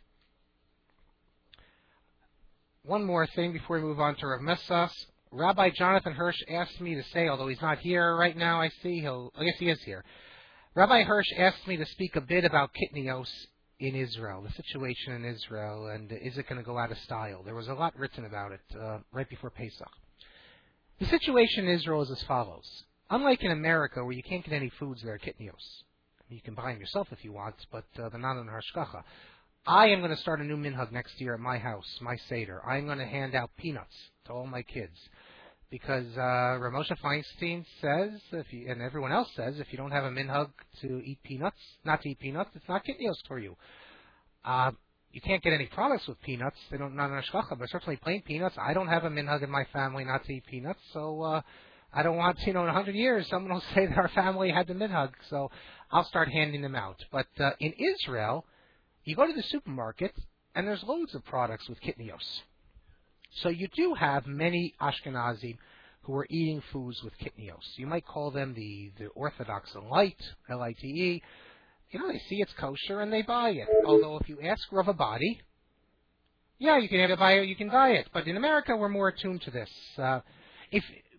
one more thing before we move on to Rav Messas. Rabbi Jonathan Hirsch asked me to say, although he's not here right now, I see, he'll, I guess he is here. Rabbi Hirsch asked me to speak a bit about kitnios in Israel, the situation in Israel, and is it going to go out of style? There was a lot written about it uh, right before Pesach. The situation in Israel is as follows. Unlike in America, where you can't get any foods that are kitnios, you can buy them yourself if you want, but uh, they're not in Hashgacha. I am going to start a new minhag next year at my house, my Seder. I'm going to hand out peanuts to all my kids. Because uh, Ramosha Feinstein says, if you, and everyone else says, if you don't have a minhag to eat peanuts, not to eat peanuts, it's not kitnios for you. Uh, you can't get any products with peanuts. They don't, not in Hashgacha, but certainly plain peanuts. I don't have a minhag in my family not to eat peanuts, so uh, I don't want, you know, in a hundred years someone will say that our family had the minhag, so I'll start handing them out. But uh, in Israel, you go to the supermarket, and there's loads of products with kitnios. So you do have many Ashkenazim who are eating foods with kitnios. You might call them the, the Orthodox Light, L I T E. You know, they see it's kosher and they buy it. Although if you ask Rav Abadi, yeah, you can have it buy it, you can buy it. But in America, we're more attuned to this. Uh, if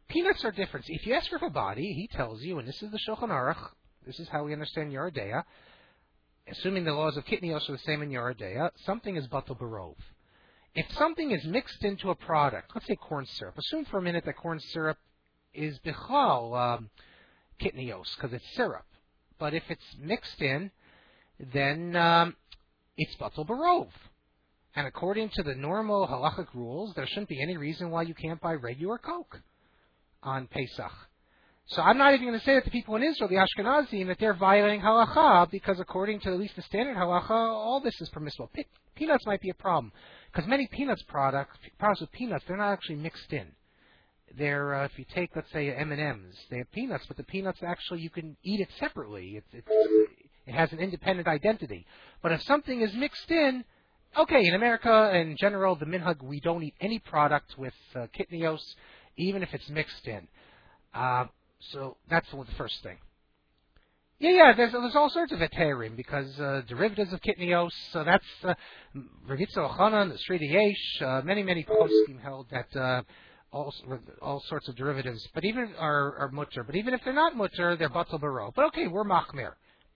peanuts are different. If you ask Rav Abadi, he tells you, and this is the Shulchan Aruch, this is how we understand Yeridea, assuming the laws of Kitnios are the same in Yeridea, something is batal barov. If something is mixed into a product, let's say corn syrup, assume for a minute that corn syrup is bichal um, Kitnios, because it's syrup. But if it's mixed in, then um, it's batal barov. And according to the normal halachic rules, there shouldn't be any reason why you can't buy regular Coke on Pesach. So I'm not even going to say that the people in Israel, the Ashkenazim, that they're violating halacha, because according to at least the standard halacha, all this is permissible. Pe- peanuts might be a problem, because many peanuts products, products with peanuts, they're not actually mixed in. They're, uh, if you take, let's say, M and M's, they have peanuts, but the peanuts actually, you can eat it separately. It, it's, it has an independent identity. But if something is mixed in, okay, in America, in general, the minhag, we don't eat any product with uh, kitnios, even if it's mixed in. Uh, so that's the first thing. Yeah, yeah, there's, there's all sorts of heterim, because uh, derivatives of kitnios, so that's uh, Ravitza Ochanan, the Srida Yesh, uh, many, many poskim held that uh, all all sorts of derivatives, but even are, are mutter. But even if they're not mutter, they're batal baro. But okay, we're machmir.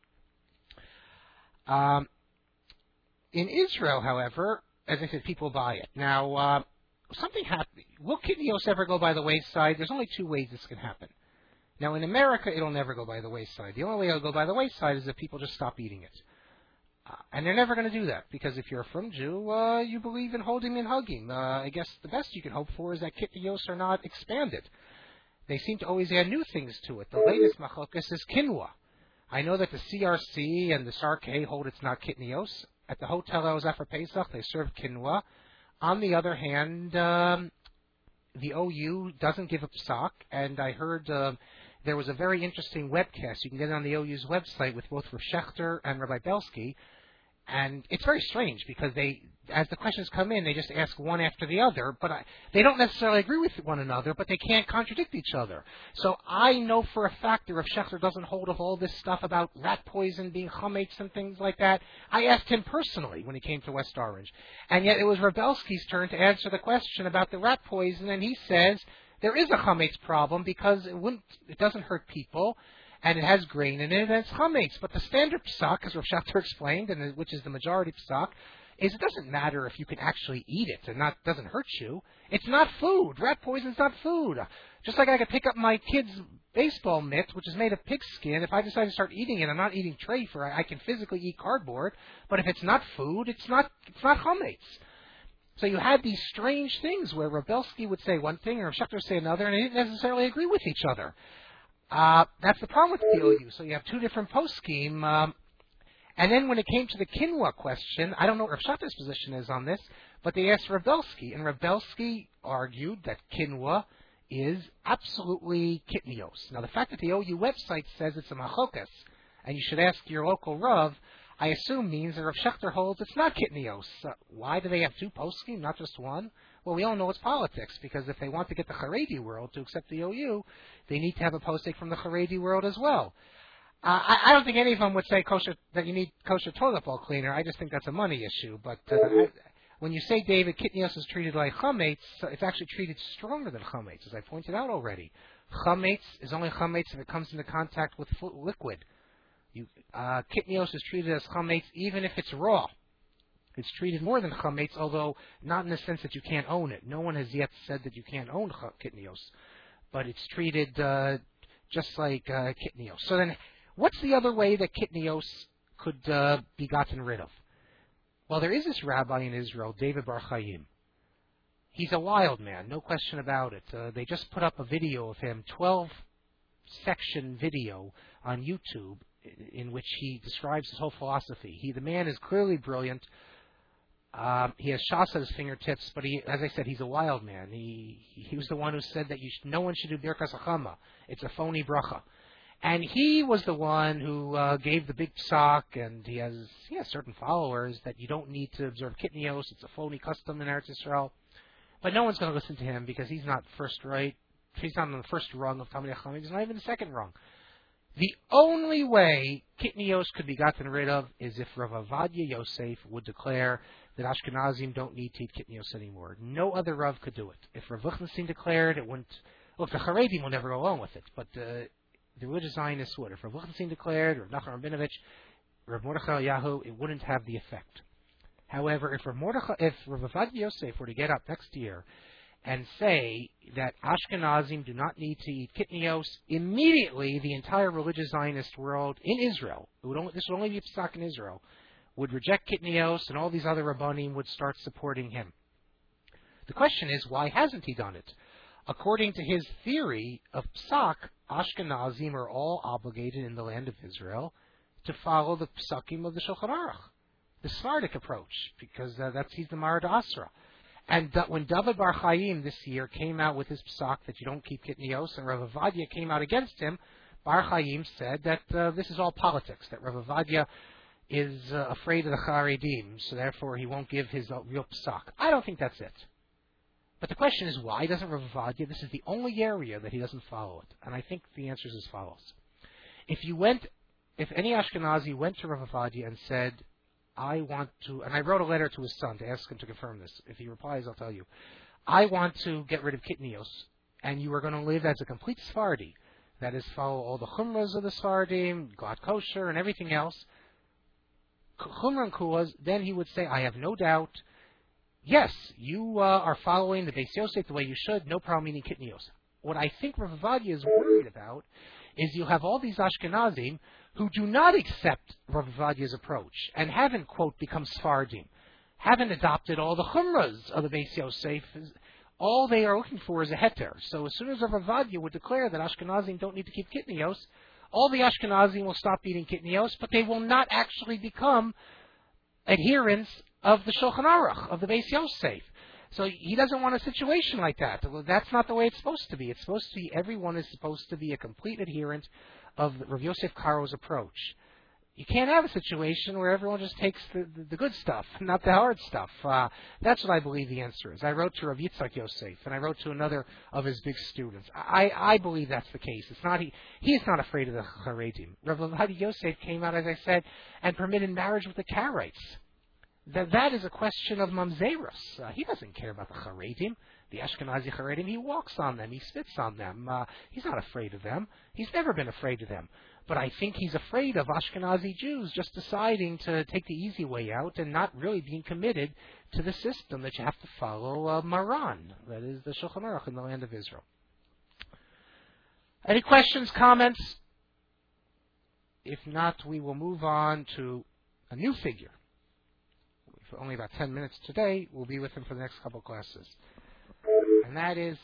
Um, in Israel, however, as I said, people buy it. Now, uh, something happened. Will kitnios ever go by the wayside? There's only two ways this can happen. Now, in America, it'll never go by the wayside. The only way it'll go by the wayside is if people just stop eating it. Uh, and they're never going to do that, because if you're a Frum Jew, uh, you believe in holding and hugging. Uh, I guess the best you can hope for is that kitnios are not expanded. They seem to always add new things to it. The latest machlokas is kinwa. I know that the C R C and the S R K hold it's not kitnios. At the hotel I was at for Pesach, they serve kinwa. On the other hand, um, the O U doesn't give a psak, and I heard uh, there was a very interesting webcast. You can get it on the O U's website with both Rav Shechter and Rabbi Belsky. And it's very strange, because they, as the questions come in, they just ask one after the other, but I, they don't necessarily agree with one another, but they can't contradict each other. So I know for a fact that Rav Shechter doesn't hold of all this stuff about rat poison being chametz and things like that. I asked him personally when he came to West Orange. And yet it was Rav Belsky's turn to answer the question about the rat poison, and he says there is a chametz problem because it wouldn't, it doesn't hurt people, and it has grain in it, and it's chametz. But the standard psak, as Rav Shechter explained, and which is the majority psak, is it doesn't matter if you can actually eat it and not doesn't hurt you. It's not food. Rat poison's not food. Just like I could pick up my kid's baseball mitt, which is made of pig skin. If I decide to start eating it, I'm not eating treif. I can physically eat cardboard. But if it's not food, it's not it's not chametz. So you had these strange things where Rav Belsky would say one thing and Rav Shechter would say another, and they didn't necessarily agree with each other. Uh, that's the problem with the O U. So you have two different poskim. Um, and then when it came to the kinwa question, I don't know what Rav Shachter's position is on this, but they asked Rav Belsky, and Rav Belsky argued that kinwa is absolutely kitnios. Now, the fact that the O U website says it's a machokas, and you should ask your local Rav, I assume means that Rav Shechter holds it's not kitnios. Uh, why do they have two poskim, not just one? Well, we all know it's politics, because if they want to get the Haredi world to accept the O U, they need to have a posting from the Haredi world as well. Uh, I, I don't think any of them would say kosher, that you need kosher toilet bowl cleaner. I just think that's a money issue. But uh, I, when you say, David, kitnios is treated like chametz, it's actually treated stronger than chametz, as I pointed out already. Chametz is only chametz if it comes into contact with liquid. You, uh, kitnios is treated as chametz even if it's raw. It's treated more than chametz, although not in the sense that you can't own it. No one has yet said that you can't own kitnios, but it's treated uh, just like uh, kitnios. So then, what's the other way that kitnios could uh, be gotten rid of? Well, there is this rabbi in Israel, David Bar Chaim. He's a wild man, no question about it. Uh, they just put up a video of him, twelve-section video on YouTube, in which he describes his whole philosophy. He, the man is clearly brilliant. Um, he has shas at his fingertips, but he, as I said, he's a wild man. He he was the one who said that you should, no one should do birkas hachama. It's a phony bracha. And he was the one who uh, gave the big psak, and he has he has certain followers that you don't need to observe kitnios. It's a phony custom in Eretz Yisrael. But no one's going to listen to him because he's not first right. He's not on the first rung of Talmidei Chacham. He's not even the second rung. The only way kitnios could be gotten rid of is if Rav Avadia Yosef would declare that Ashkenazim don't need to eat kitnios anymore. No other Rav could do it. If Rav Lichtenstein declared, it wouldn't Look, the Haredim will never go along with it, but uh, the religious Zionists would. If Rav Lichtenstein declared, or Nachman Rabinovich, Rav Mordechai Eliyahu, it wouldn't have the effect. However, if Rav Mordechai, if Rav Ovadia Yosef were to get up next year and say that Ashkenazim do not need to eat kitnios, immediately the entire religious Zionist world in Israel, it would only, this would only be Pesach in Israel, would reject kitnios, and all these other Rabbanim would start supporting him. The question is, why hasn't he done it? According to his theory of Pesach, Ashkenazim are all obligated in the land of Israel to follow the Pesakim of the Shulchan Aruch, the Sephardic approach, because uh, that's he's the Marad Asra. And uh, when David Bar Chaim this year came out with his Pesach that you don't keep kitnios, and Rav Ovadia came out against him, Bar Chaim said that uh, this is all politics, that Rav Ovadia is uh, afraid of the Charedim, so therefore he won't give his uh, real Pesach. I don't think that's it. But the question is, why doesn't Rav Ovadia, this is the only area that he doesn't follow it. And I think the answer is as follows. If you went, if any Ashkenazi went to Rav Ovadia and said, I want to, and I wrote a letter to his son to ask him to confirm this. If he replies, I'll tell you. I want to get rid of kitnios, and you are going to live as a complete Sephardi. That is, follow all the chumras of the Sephardim, glad kosher, and everything else. Chumra and kulas, then he would say, I have no doubt, yes, you uh, are following the Beis Yosef the way you should, no problem eating kitnios. What I think Rav Ovadia is worried about is you have all these Ashkenazim who do not accept Rav Ovadia's approach and haven't, quote, become Sephardim, haven't adopted all the chumras of the Beis Yosef. All they are looking for is a heter. So as soon as Rav Ovadia would declare that Ashkenazim don't need to keep kitnios, all the Ashkenazim will stop eating kitnios, but they will not actually become adherents of the Shulchan Aruch, of the Beis Yosef. So he doesn't want a situation like that. That's not the way it's supposed to be. It's supposed to be, everyone is supposed to be a complete adherent of Rav Yosef Karo's approach. You can't have a situation where everyone just takes the, the, the good stuff, not the hard stuff. Uh, that's what I believe the answer is. I wrote to Rav Yitzchak Yosef, and I wrote to another of his big students. I, I believe that's the case. It's not he. He is not afraid of the Haredim. Rav Ovadia Yosef came out, as I said, and permitted marriage with the Karaites. That that is a question of mamzerus. Uh, he doesn't care about the Haredim, the Ashkenazi Haredim. He walks on them. He spits on them. Uh, he's not afraid of them. He's never been afraid of them. But I think he's afraid of Ashkenazi Jews just deciding to take the easy way out and not really being committed to the system that you have to follow uh, Maran, that is the Shulchan Aruch in the land of Israel. Any questions, comments? If not, we will move on to a new figure. For only about ten minutes today, we'll be with him for the next couple of classes. And that is,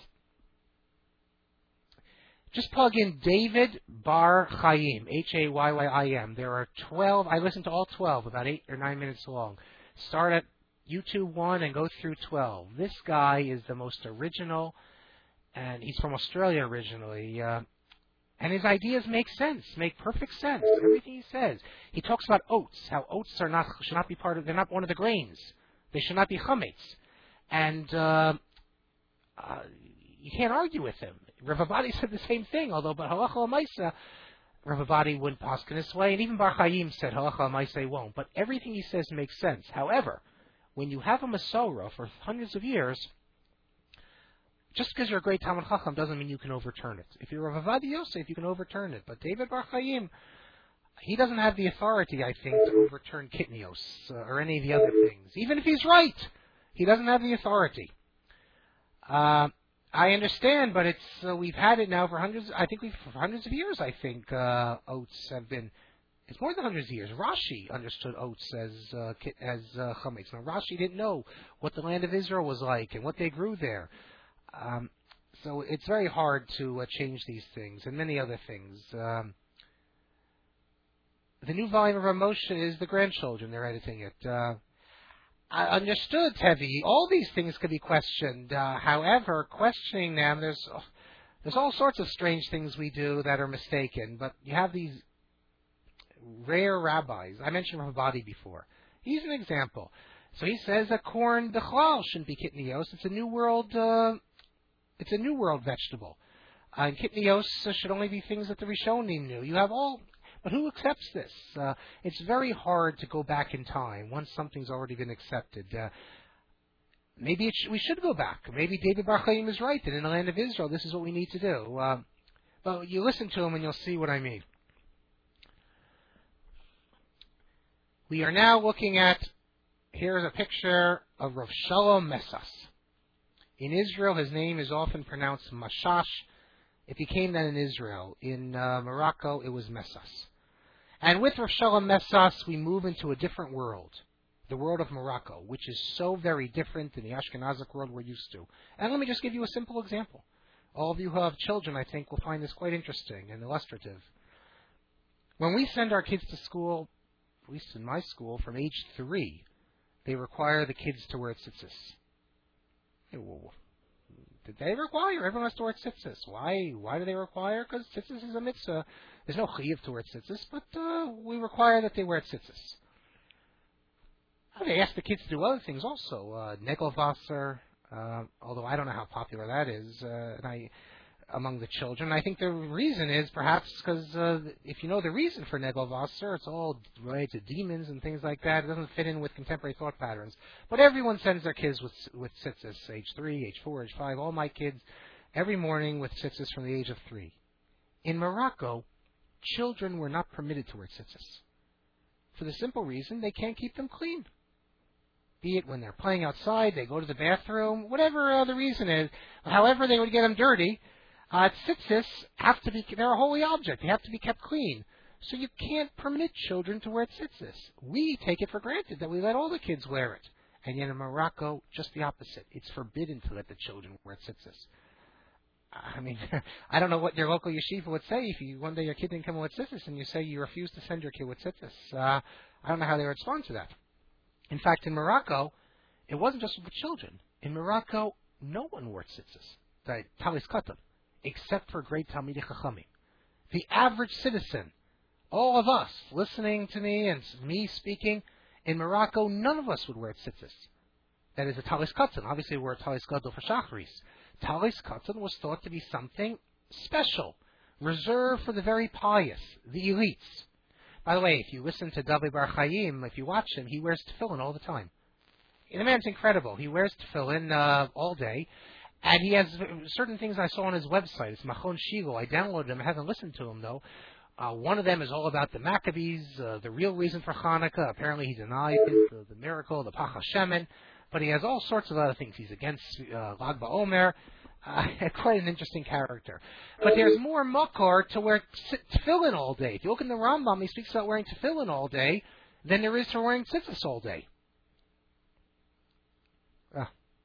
just plug in David Bar Chaim, H A Y Y I M. There are twelve, I listened to all twelve, about eight or nine minutes long. Start at YouTube one and go through twelve. This guy is the most original, and he's from Australia originally. Uh, and his ideas make sense, make perfect sense. Everything he says. He talks about oats, how oats are not should not be part of, they're not one of the grains. They should not be chametz. And uh, uh, you can't argue with him. Rav Ovadia said the same thing, although but halacha l'maisa, Rav Ovadia wouldn't paskin this way, and even Bar Chaim said halacha l'maisa won't. But everything he says makes sense. However, when you have a Masorah for hundreds of years, just because you're a great Talmud Chacham doesn't mean you can overturn it. If you're Rav Ovadia Yosef, you can overturn it. But David Bar Chaim, he doesn't have the authority, I think, to overturn kitnios uh, or any of the other things. Even if he's right, he doesn't have the authority. Uh, I understand, but it's uh, we've had it now for hundreds. I think we've for hundreds of years. I think uh, oats have been. It's more than hundreds of years. Rashi understood oats as uh, as uh, chametz. Now Rashi didn't know what the land of Israel was like and what they grew there. Um, so it's very hard to uh, change these things and many other things. Um, the new volume of Ramosha is the grandchildren. They're editing it. Uh, I understood, Tevi. All these things could be questioned. Uh, however, questioning them, there's uh, there's all sorts of strange things we do that are mistaken. But you have these rare rabbis. I mentioned Rav Ovadia before. He's an example. So he says that corn, the chalal, shouldn't be kitnios. It's a new world. Uh, it's a new world vegetable. Uh, and kitnios uh, should only be things that the Rishonim knew. You have all. But who accepts this? Uh, it's very hard to go back in time once something's already been accepted. Uh, maybe it sh- we should go back. Maybe David Bar Chaim is right, that in the land of Israel, this is what we need to do. Uh, but you listen to him and you'll see what I mean. We are now looking at, here's a picture of Rav Shalom Messas. In Israel, his name is often pronounced Mashash. If he came then in Israel, in uh, Morocco, it was Messas. And with Rav Shalom Messas, we move into a different world, the world of Morocco, which is so very different than the Ashkenazic world we're used to. And let me just give you a simple example. All of you who have children, I think, will find this quite interesting and illustrative. When we send our kids to school, at least in my school, from age three, they require the kids to wear tzitzis. Did they require? Everyone has to wear tzitzis. Why? Why do they require? Because tzitzis is a mitzvah. There's no chiyuv to wear tzitzis, but uh, we require that they wear tzitzis. They ask the kids to do other things also. Uh, Negelwasser, uh, although I don't know how popular that is, uh, and I, among the children. I think the reason is perhaps because uh, if you know the reason for Negelwasser, it's all related to demons and things like that. It doesn't fit in with contemporary thought patterns. But everyone sends their kids with with tzitzis, age three, age four, age five. All my kids, every morning with tzitzis from the age of three. In Morocco, children were not permitted to wear tzitzis for the simple reason they can't keep them clean. Be it when they're playing outside, they go to the bathroom, whatever uh, the reason is. However, they would get them dirty. Uh, tzitzis have to be, they're a holy object. They have to be kept clean. So you can't permit children to wear tzitzis. We take it for granted that we let all the kids wear it. And yet in Morocco, just the opposite. It's forbidden to let the children wear tzitzis. I mean, I don't know what your local yeshiva would say if you one day your kid didn't come with tzitzis and you say you refuse to send your kid with tzitzis. Uh, I don't know how they would respond to that. In fact, in Morocco, it wasn't just for the children. In Morocco, no one wore tzitzis, the talis katan, except for great Talmidei Chachamim. The average citizen, all of us listening to me and me speaking, in Morocco, none of us would wear tzitzis. That is a talis katan. Obviously, we wear talis gadol for shacharis. Talis katan was thought to be something special, reserved for the very pious, the elites. By the way, if you listen to David Bar Chaim, if you watch him, he wears tefillin all the time. The man's incredible. He wears tefillin uh, all day. And he has certain things I saw on his website. It's Machon Shiloh. I downloaded them. I haven't listened to them, though. Uh, one of them is all about the Maccabees, uh, the real reason for Hanukkah. Apparently he denied it, the, the miracle, the Pach HaShemen. But he has all sorts of other things. He's against uh, Lag BaOmer. Uh, quite an interesting character. But there's more makar to wear tefillin all day. If you look in the Rambam, he speaks about wearing tefillin all day than there is for wearing tzitzis all day. Uh.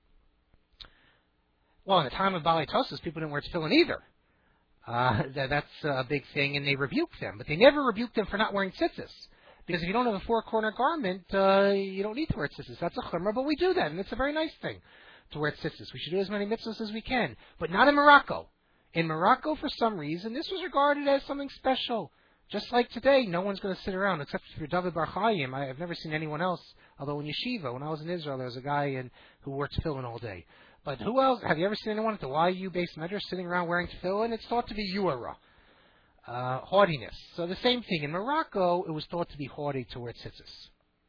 Well, in the time of Balei Tosas, people didn't wear tefillin either. Uh, that, that's a big thing, and they rebuked them. But they never rebuked them for not wearing tzitzis. Because if you don't have a four-corner garment, uh, you don't need to wear tzitzis. That's a chumrah, but we do that, and it's a very nice thing to wear tzitzis. We should do as many mitzvahs as we can. But not in Morocco. In Morocco, for some reason, this was regarded as something special. Just like today, no one's going to sit around, except for David Bar Chaim. I've never seen anyone else, although in yeshiva, when I was in Israel, there was a guy in, who wore tefillin all day. But who else? Have you ever seen anyone at the Y U-based medrash sitting around wearing tefillin? It's thought to be yuara, uh, haughtiness. So the same thing. In Morocco, it was thought to be haughty to wear tzitzis.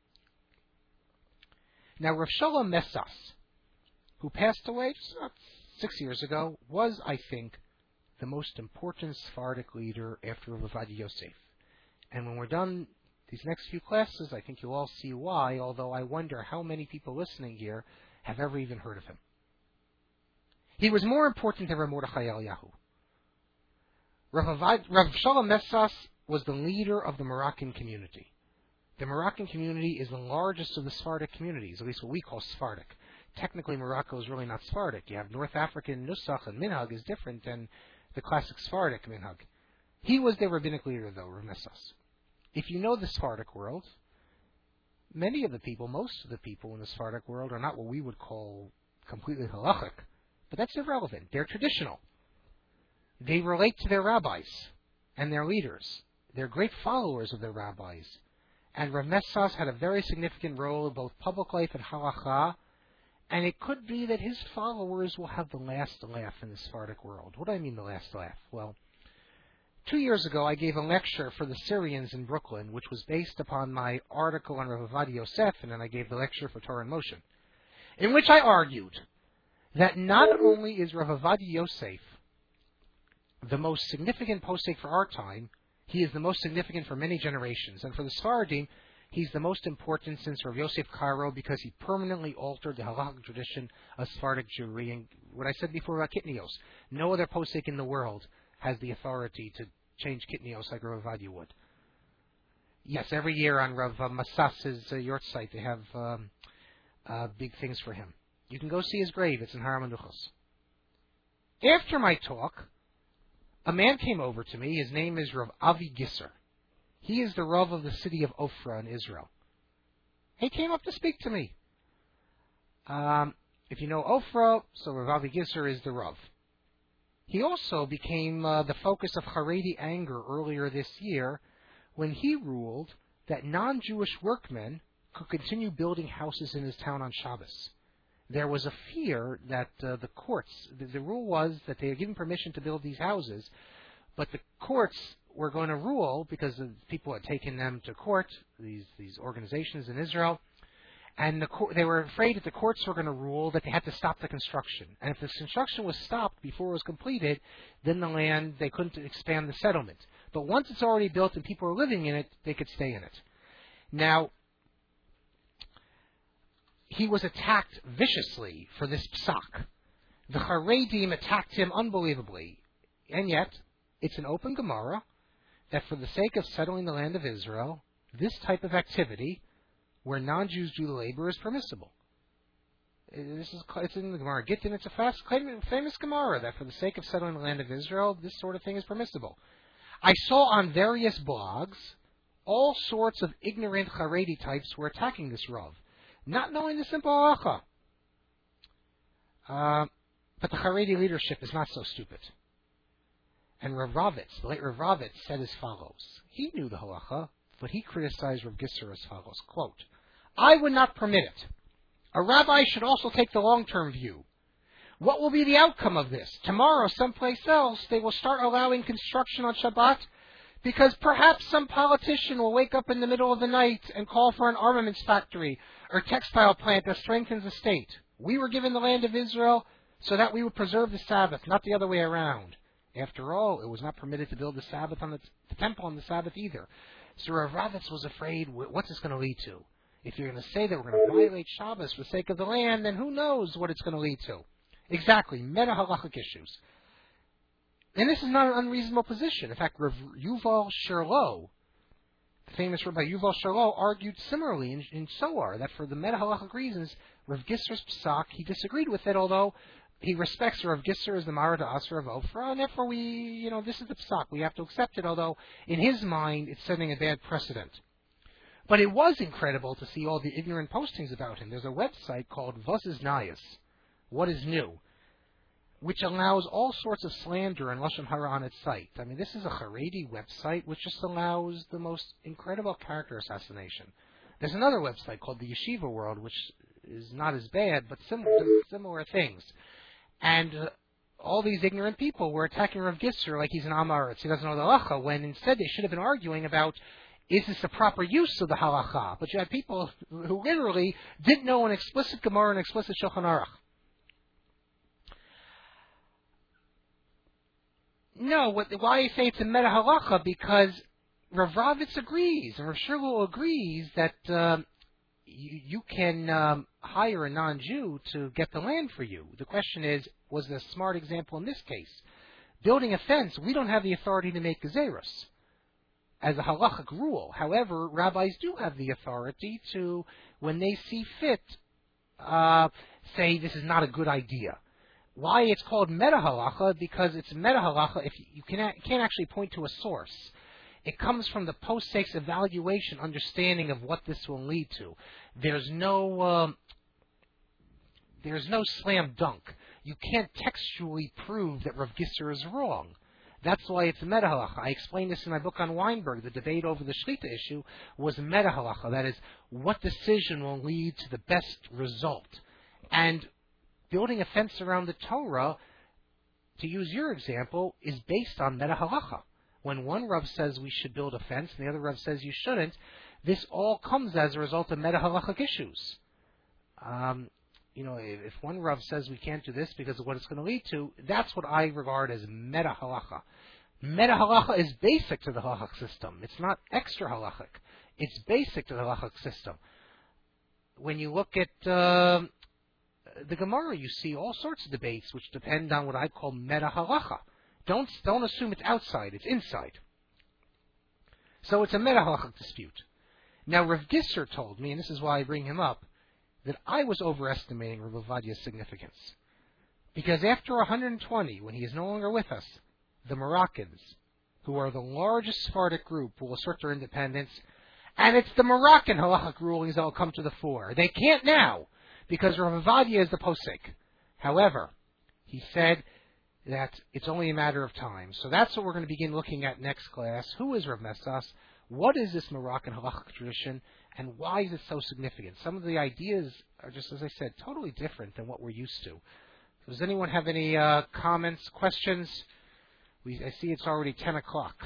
Now, Rav Shalom Messas, who passed away just about six years ago, was, I think, the most important Sephardic leader after Rav Ovadia Yosef. And when we're done these next few classes, I think you'll all see why, although I wonder how many people listening here have ever even heard of him. He was more important than Rav Mordechai Eliyahu. Rav, Rav Shalom Messas was the leader of the Moroccan community. The Moroccan community is the largest of the Sephardic communities, at least what we call Sephardic. Technically, Morocco is really not Sephardic. You have North African Nusach, and Minhag is different than the classic Sephardic Minhag. He was their rabbinic leader, though, Rav Messas. If you know the Sephardic world, many of the people, most of the people in the Sephardic world are not what we would call completely halachic, but that's irrelevant. They're traditional. They relate to their rabbis and their leaders. They're great followers of their rabbis. And Rav Messas had a very significant role in both public life and halacha, and it could be that his followers will have the last laugh in the Sephardic world. What do I mean the last laugh? Well, two years ago I gave a lecture for the Syrians in Brooklyn, which was based upon my article on Rav Ovadia Yosef, and then I gave the lecture for Torah in Motion. in which I argued that not only is Rav Ovadia Yosef the most significant posek for our time, he is the most significant for many generations. And for the Sfaradim, he's the most important since Rav Yosef Karo because he permanently altered the halachic tradition of Sephardic Jewry. And what I said before about Kitnios, no other posek in the world has the authority to change Kitnios like Rav Ovadia would. Yes, every year on Rav Masas's uh, yort site, they have um, uh, big things for him. You can go see his grave. It's in Har HaMenuchos. After my talk, a man came over to me. His name is Rav Avi Gisser. He is the Rav of the city of Ofra in Israel. He came up to speak to me. Um, if you know Ofra, so Rav Avi Gisser is the Rav. He also became uh, the focus of Haredi anger earlier this year when he ruled that non-Jewish workmen could continue building houses in his town on Shabbos. There was a fear that uh, the courts, the, the rule was that they had given permission to build these houses, but the courts were going to rule, because the people had taken them to court, these these organizations in Israel, and the co- they were afraid that the courts were going to rule that they had to stop the construction. And if the construction was stopped before it was completed, then the land, they couldn't expand the settlement. But once it's already built and people are living in it, they could stay in it. Now, he was attacked viciously for this psak. The Haredim attacked him unbelievably. And yet, it's an open Gemara that for the sake of settling the land of Israel, this type of activity, where non-Jews do the labor, is permissible. This is it's in the Gemara Gittin. It's a fast, famous Gemara that for the sake of settling the land of Israel, this sort of thing is permissible. I saw on various blogs all sorts of ignorant Haredi types were attacking this Rav, not knowing the simple halacha. Uh, but the Haredi leadership is not so stupid. And Rav Ravitz, the late Rav Ravitz, said as follows. He knew the halacha, but he criticized Rav Gisser as follows, quote, I would not permit it. A rabbi should also take the long-term view. What will be the outcome of this? Tomorrow, someplace else, they will start allowing construction on Shabbat because perhaps some politician will wake up in the middle of the night and call for an armaments factory or textile plant that strengthens the state. We were given the land of Israel so that we would preserve the Sabbath, not the other way around. After all, it was not permitted to build the Sabbath on the, the temple on the Sabbath either. So Rav Ravitz was afraid, what's this going to lead to? If you're going to say that we're going to violate Shabbos for the sake of the land, then who knows what it's going to lead to? Exactly, meta-halachic issues. And this is not an unreasonable position. In fact, Rav Yuval Sherlo, the famous Rabbi Yuval Sherlo, argued similarly in, in Soar that for the meta-halachic reasons, Rav Gisser's psak, he disagreed with it, although he respects Rav Gisser as the Marad Asra of Ofra, and therefore we, you know, this is the psak. We have to accept it, although in his mind it's setting a bad precedent. But it was incredible to see all the ignorant postings about him. There's a website called Vos is Nayas, What is New, which allows all sorts of slander and Lashon Hara on its site. I mean, this is a Haredi website which just allows the most incredible character assassination. There's another website called the Yeshiva World, which is not as bad, but similar, similar things. And uh, all these ignorant people were attacking Rav Gisser like he's an Amaretz. He doesn't know the halacha, when instead they should have been arguing about, is this the proper use of the halacha? But you had people who literally didn't know an explicit Gemara and explicit Shulchan Aruch. No, what, why I say it's a meta halacha? Because Rav Ravitz agrees, and Rav Shirlo agrees that uh, you, you can um, hire a non-Jew to get the land for you. The question is, was it a smart example in this case? Building a fence, we don't have the authority to make gezeiros as a halachic rule. However, rabbis do have the authority to, when they see fit, uh, say this is not a good idea. Why it's called meta halacha? Because it's meta halacha if you can't, can't actually point to a source. It comes from the post-sakes evaluation, understanding of what this will lead to. There's no, um, there's no slam dunk. You can't textually prove that Rav Gisser is wrong. That's why it's meta halacha. I explained this in my book on Weinberg. The debate over the Shlita issue was meta halacha. That is, what decision will lead to the best result. And building a fence around the Torah, to use your example, is based on meta halacha. When one Rav says we should build a fence and the other Rav says you shouldn't, this all comes as a result of meta halachic issues. Um, you know, if, if one Rav says we can't do this because of what it's going to lead to, that's what I regard as meta halacha. Meta halacha is basic to the halachic system. It's not extra halachic. It's basic to the halachic system. When you look at uh, the Gemara, you see all sorts of debates which depend on what I call meta halacha. Don't don't assume it's outside; it's inside. So it's a meta halachic dispute. Now, Rav Gisser told me, and this is why I bring him up, that I was overestimating Rav Ovadia's significance. Because after one hundred twenty, when he is no longer with us, the Moroccans, who are the largest Sephardic group, will assert their independence, and it's the Moroccan halachic rulings that will come to the fore. They can't now, because Rav Ovadia is the posek. However, he said that it's only a matter of time. So that's what we're going to begin looking at next class. Who is Rav Messas? What is this Moroccan halachic tradition, and why is it so significant? Some of the ideas are just, as I said, totally different than what we're used to. Does anyone have any uh, comments, questions? We, I see it's already ten o'clock.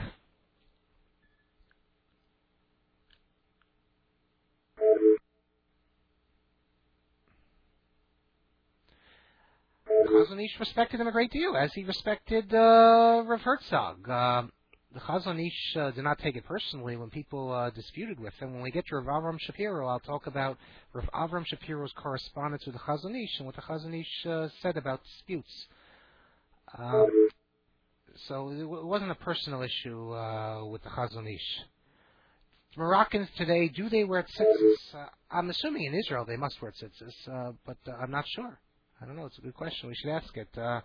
The Chazon Ish respected him a great deal, as he respected uh, Rav Herzog. Uh, the Chazon Ish uh, did not take it personally when people uh, disputed with him. When we get to Rav Avram Shapiro, I'll talk about Rav Avram Shapiro's correspondence with the Chazon Ish and what the Chazon Ish uh, said about disputes. Uh, so it, w- it wasn't a personal issue uh, with the Chazon Ish. Moroccans today, do they wear tzitzis? Uh, I'm assuming in Israel they must wear tzitzis, uh, but uh, I'm not sure. I don't know. It's a good question. We should ask it. Uh,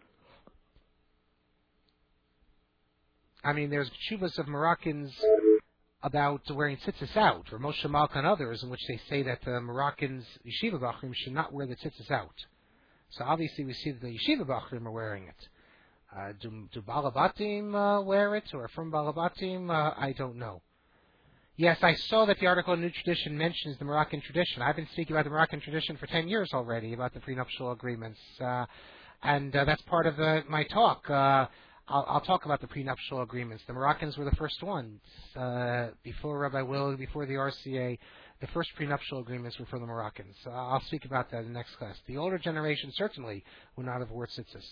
I mean, there's tshuvas of Moroccans about wearing tzitzis out, or Moshe Malka and others, in which they say that the Moroccans, yeshiva bachrim, should not wear the tzitzis out. So obviously we see that the yeshiva bachrim are wearing it. Uh, do, do Balabatim uh, wear it, or from Balabatim? Uh, I don't know. Yes, I saw that the article in New Tradition mentions the Moroccan tradition. I've been speaking about the Moroccan tradition for ten years already, about the prenuptial agreements. Uh, and uh, that's part of uh, my talk. Uh, I'll, I'll talk about the prenuptial agreements. The Moroccans were the first ones. Uh, before Rabbi Will, before the R C A, the first prenuptial agreements were for the Moroccans. Uh, I'll speak about that in the next class. The older generation certainly would not have worn tzitzis.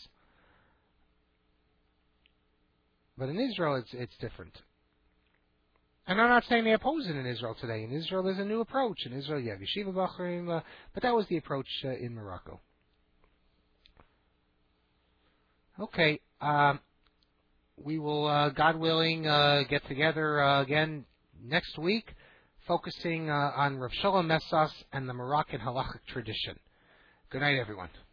But in Israel, it's, it's different. And I'm not saying they oppose it in Israel today. In Israel, there's a new approach. In Israel, you have yeshiva bachrim, uh, but that was the approach uh, in Morocco. Okay, um, we will, uh, God willing, uh, get together uh, again next week, focusing uh, on Rav Shalom Messas and the Moroccan halachic tradition. Good night, everyone.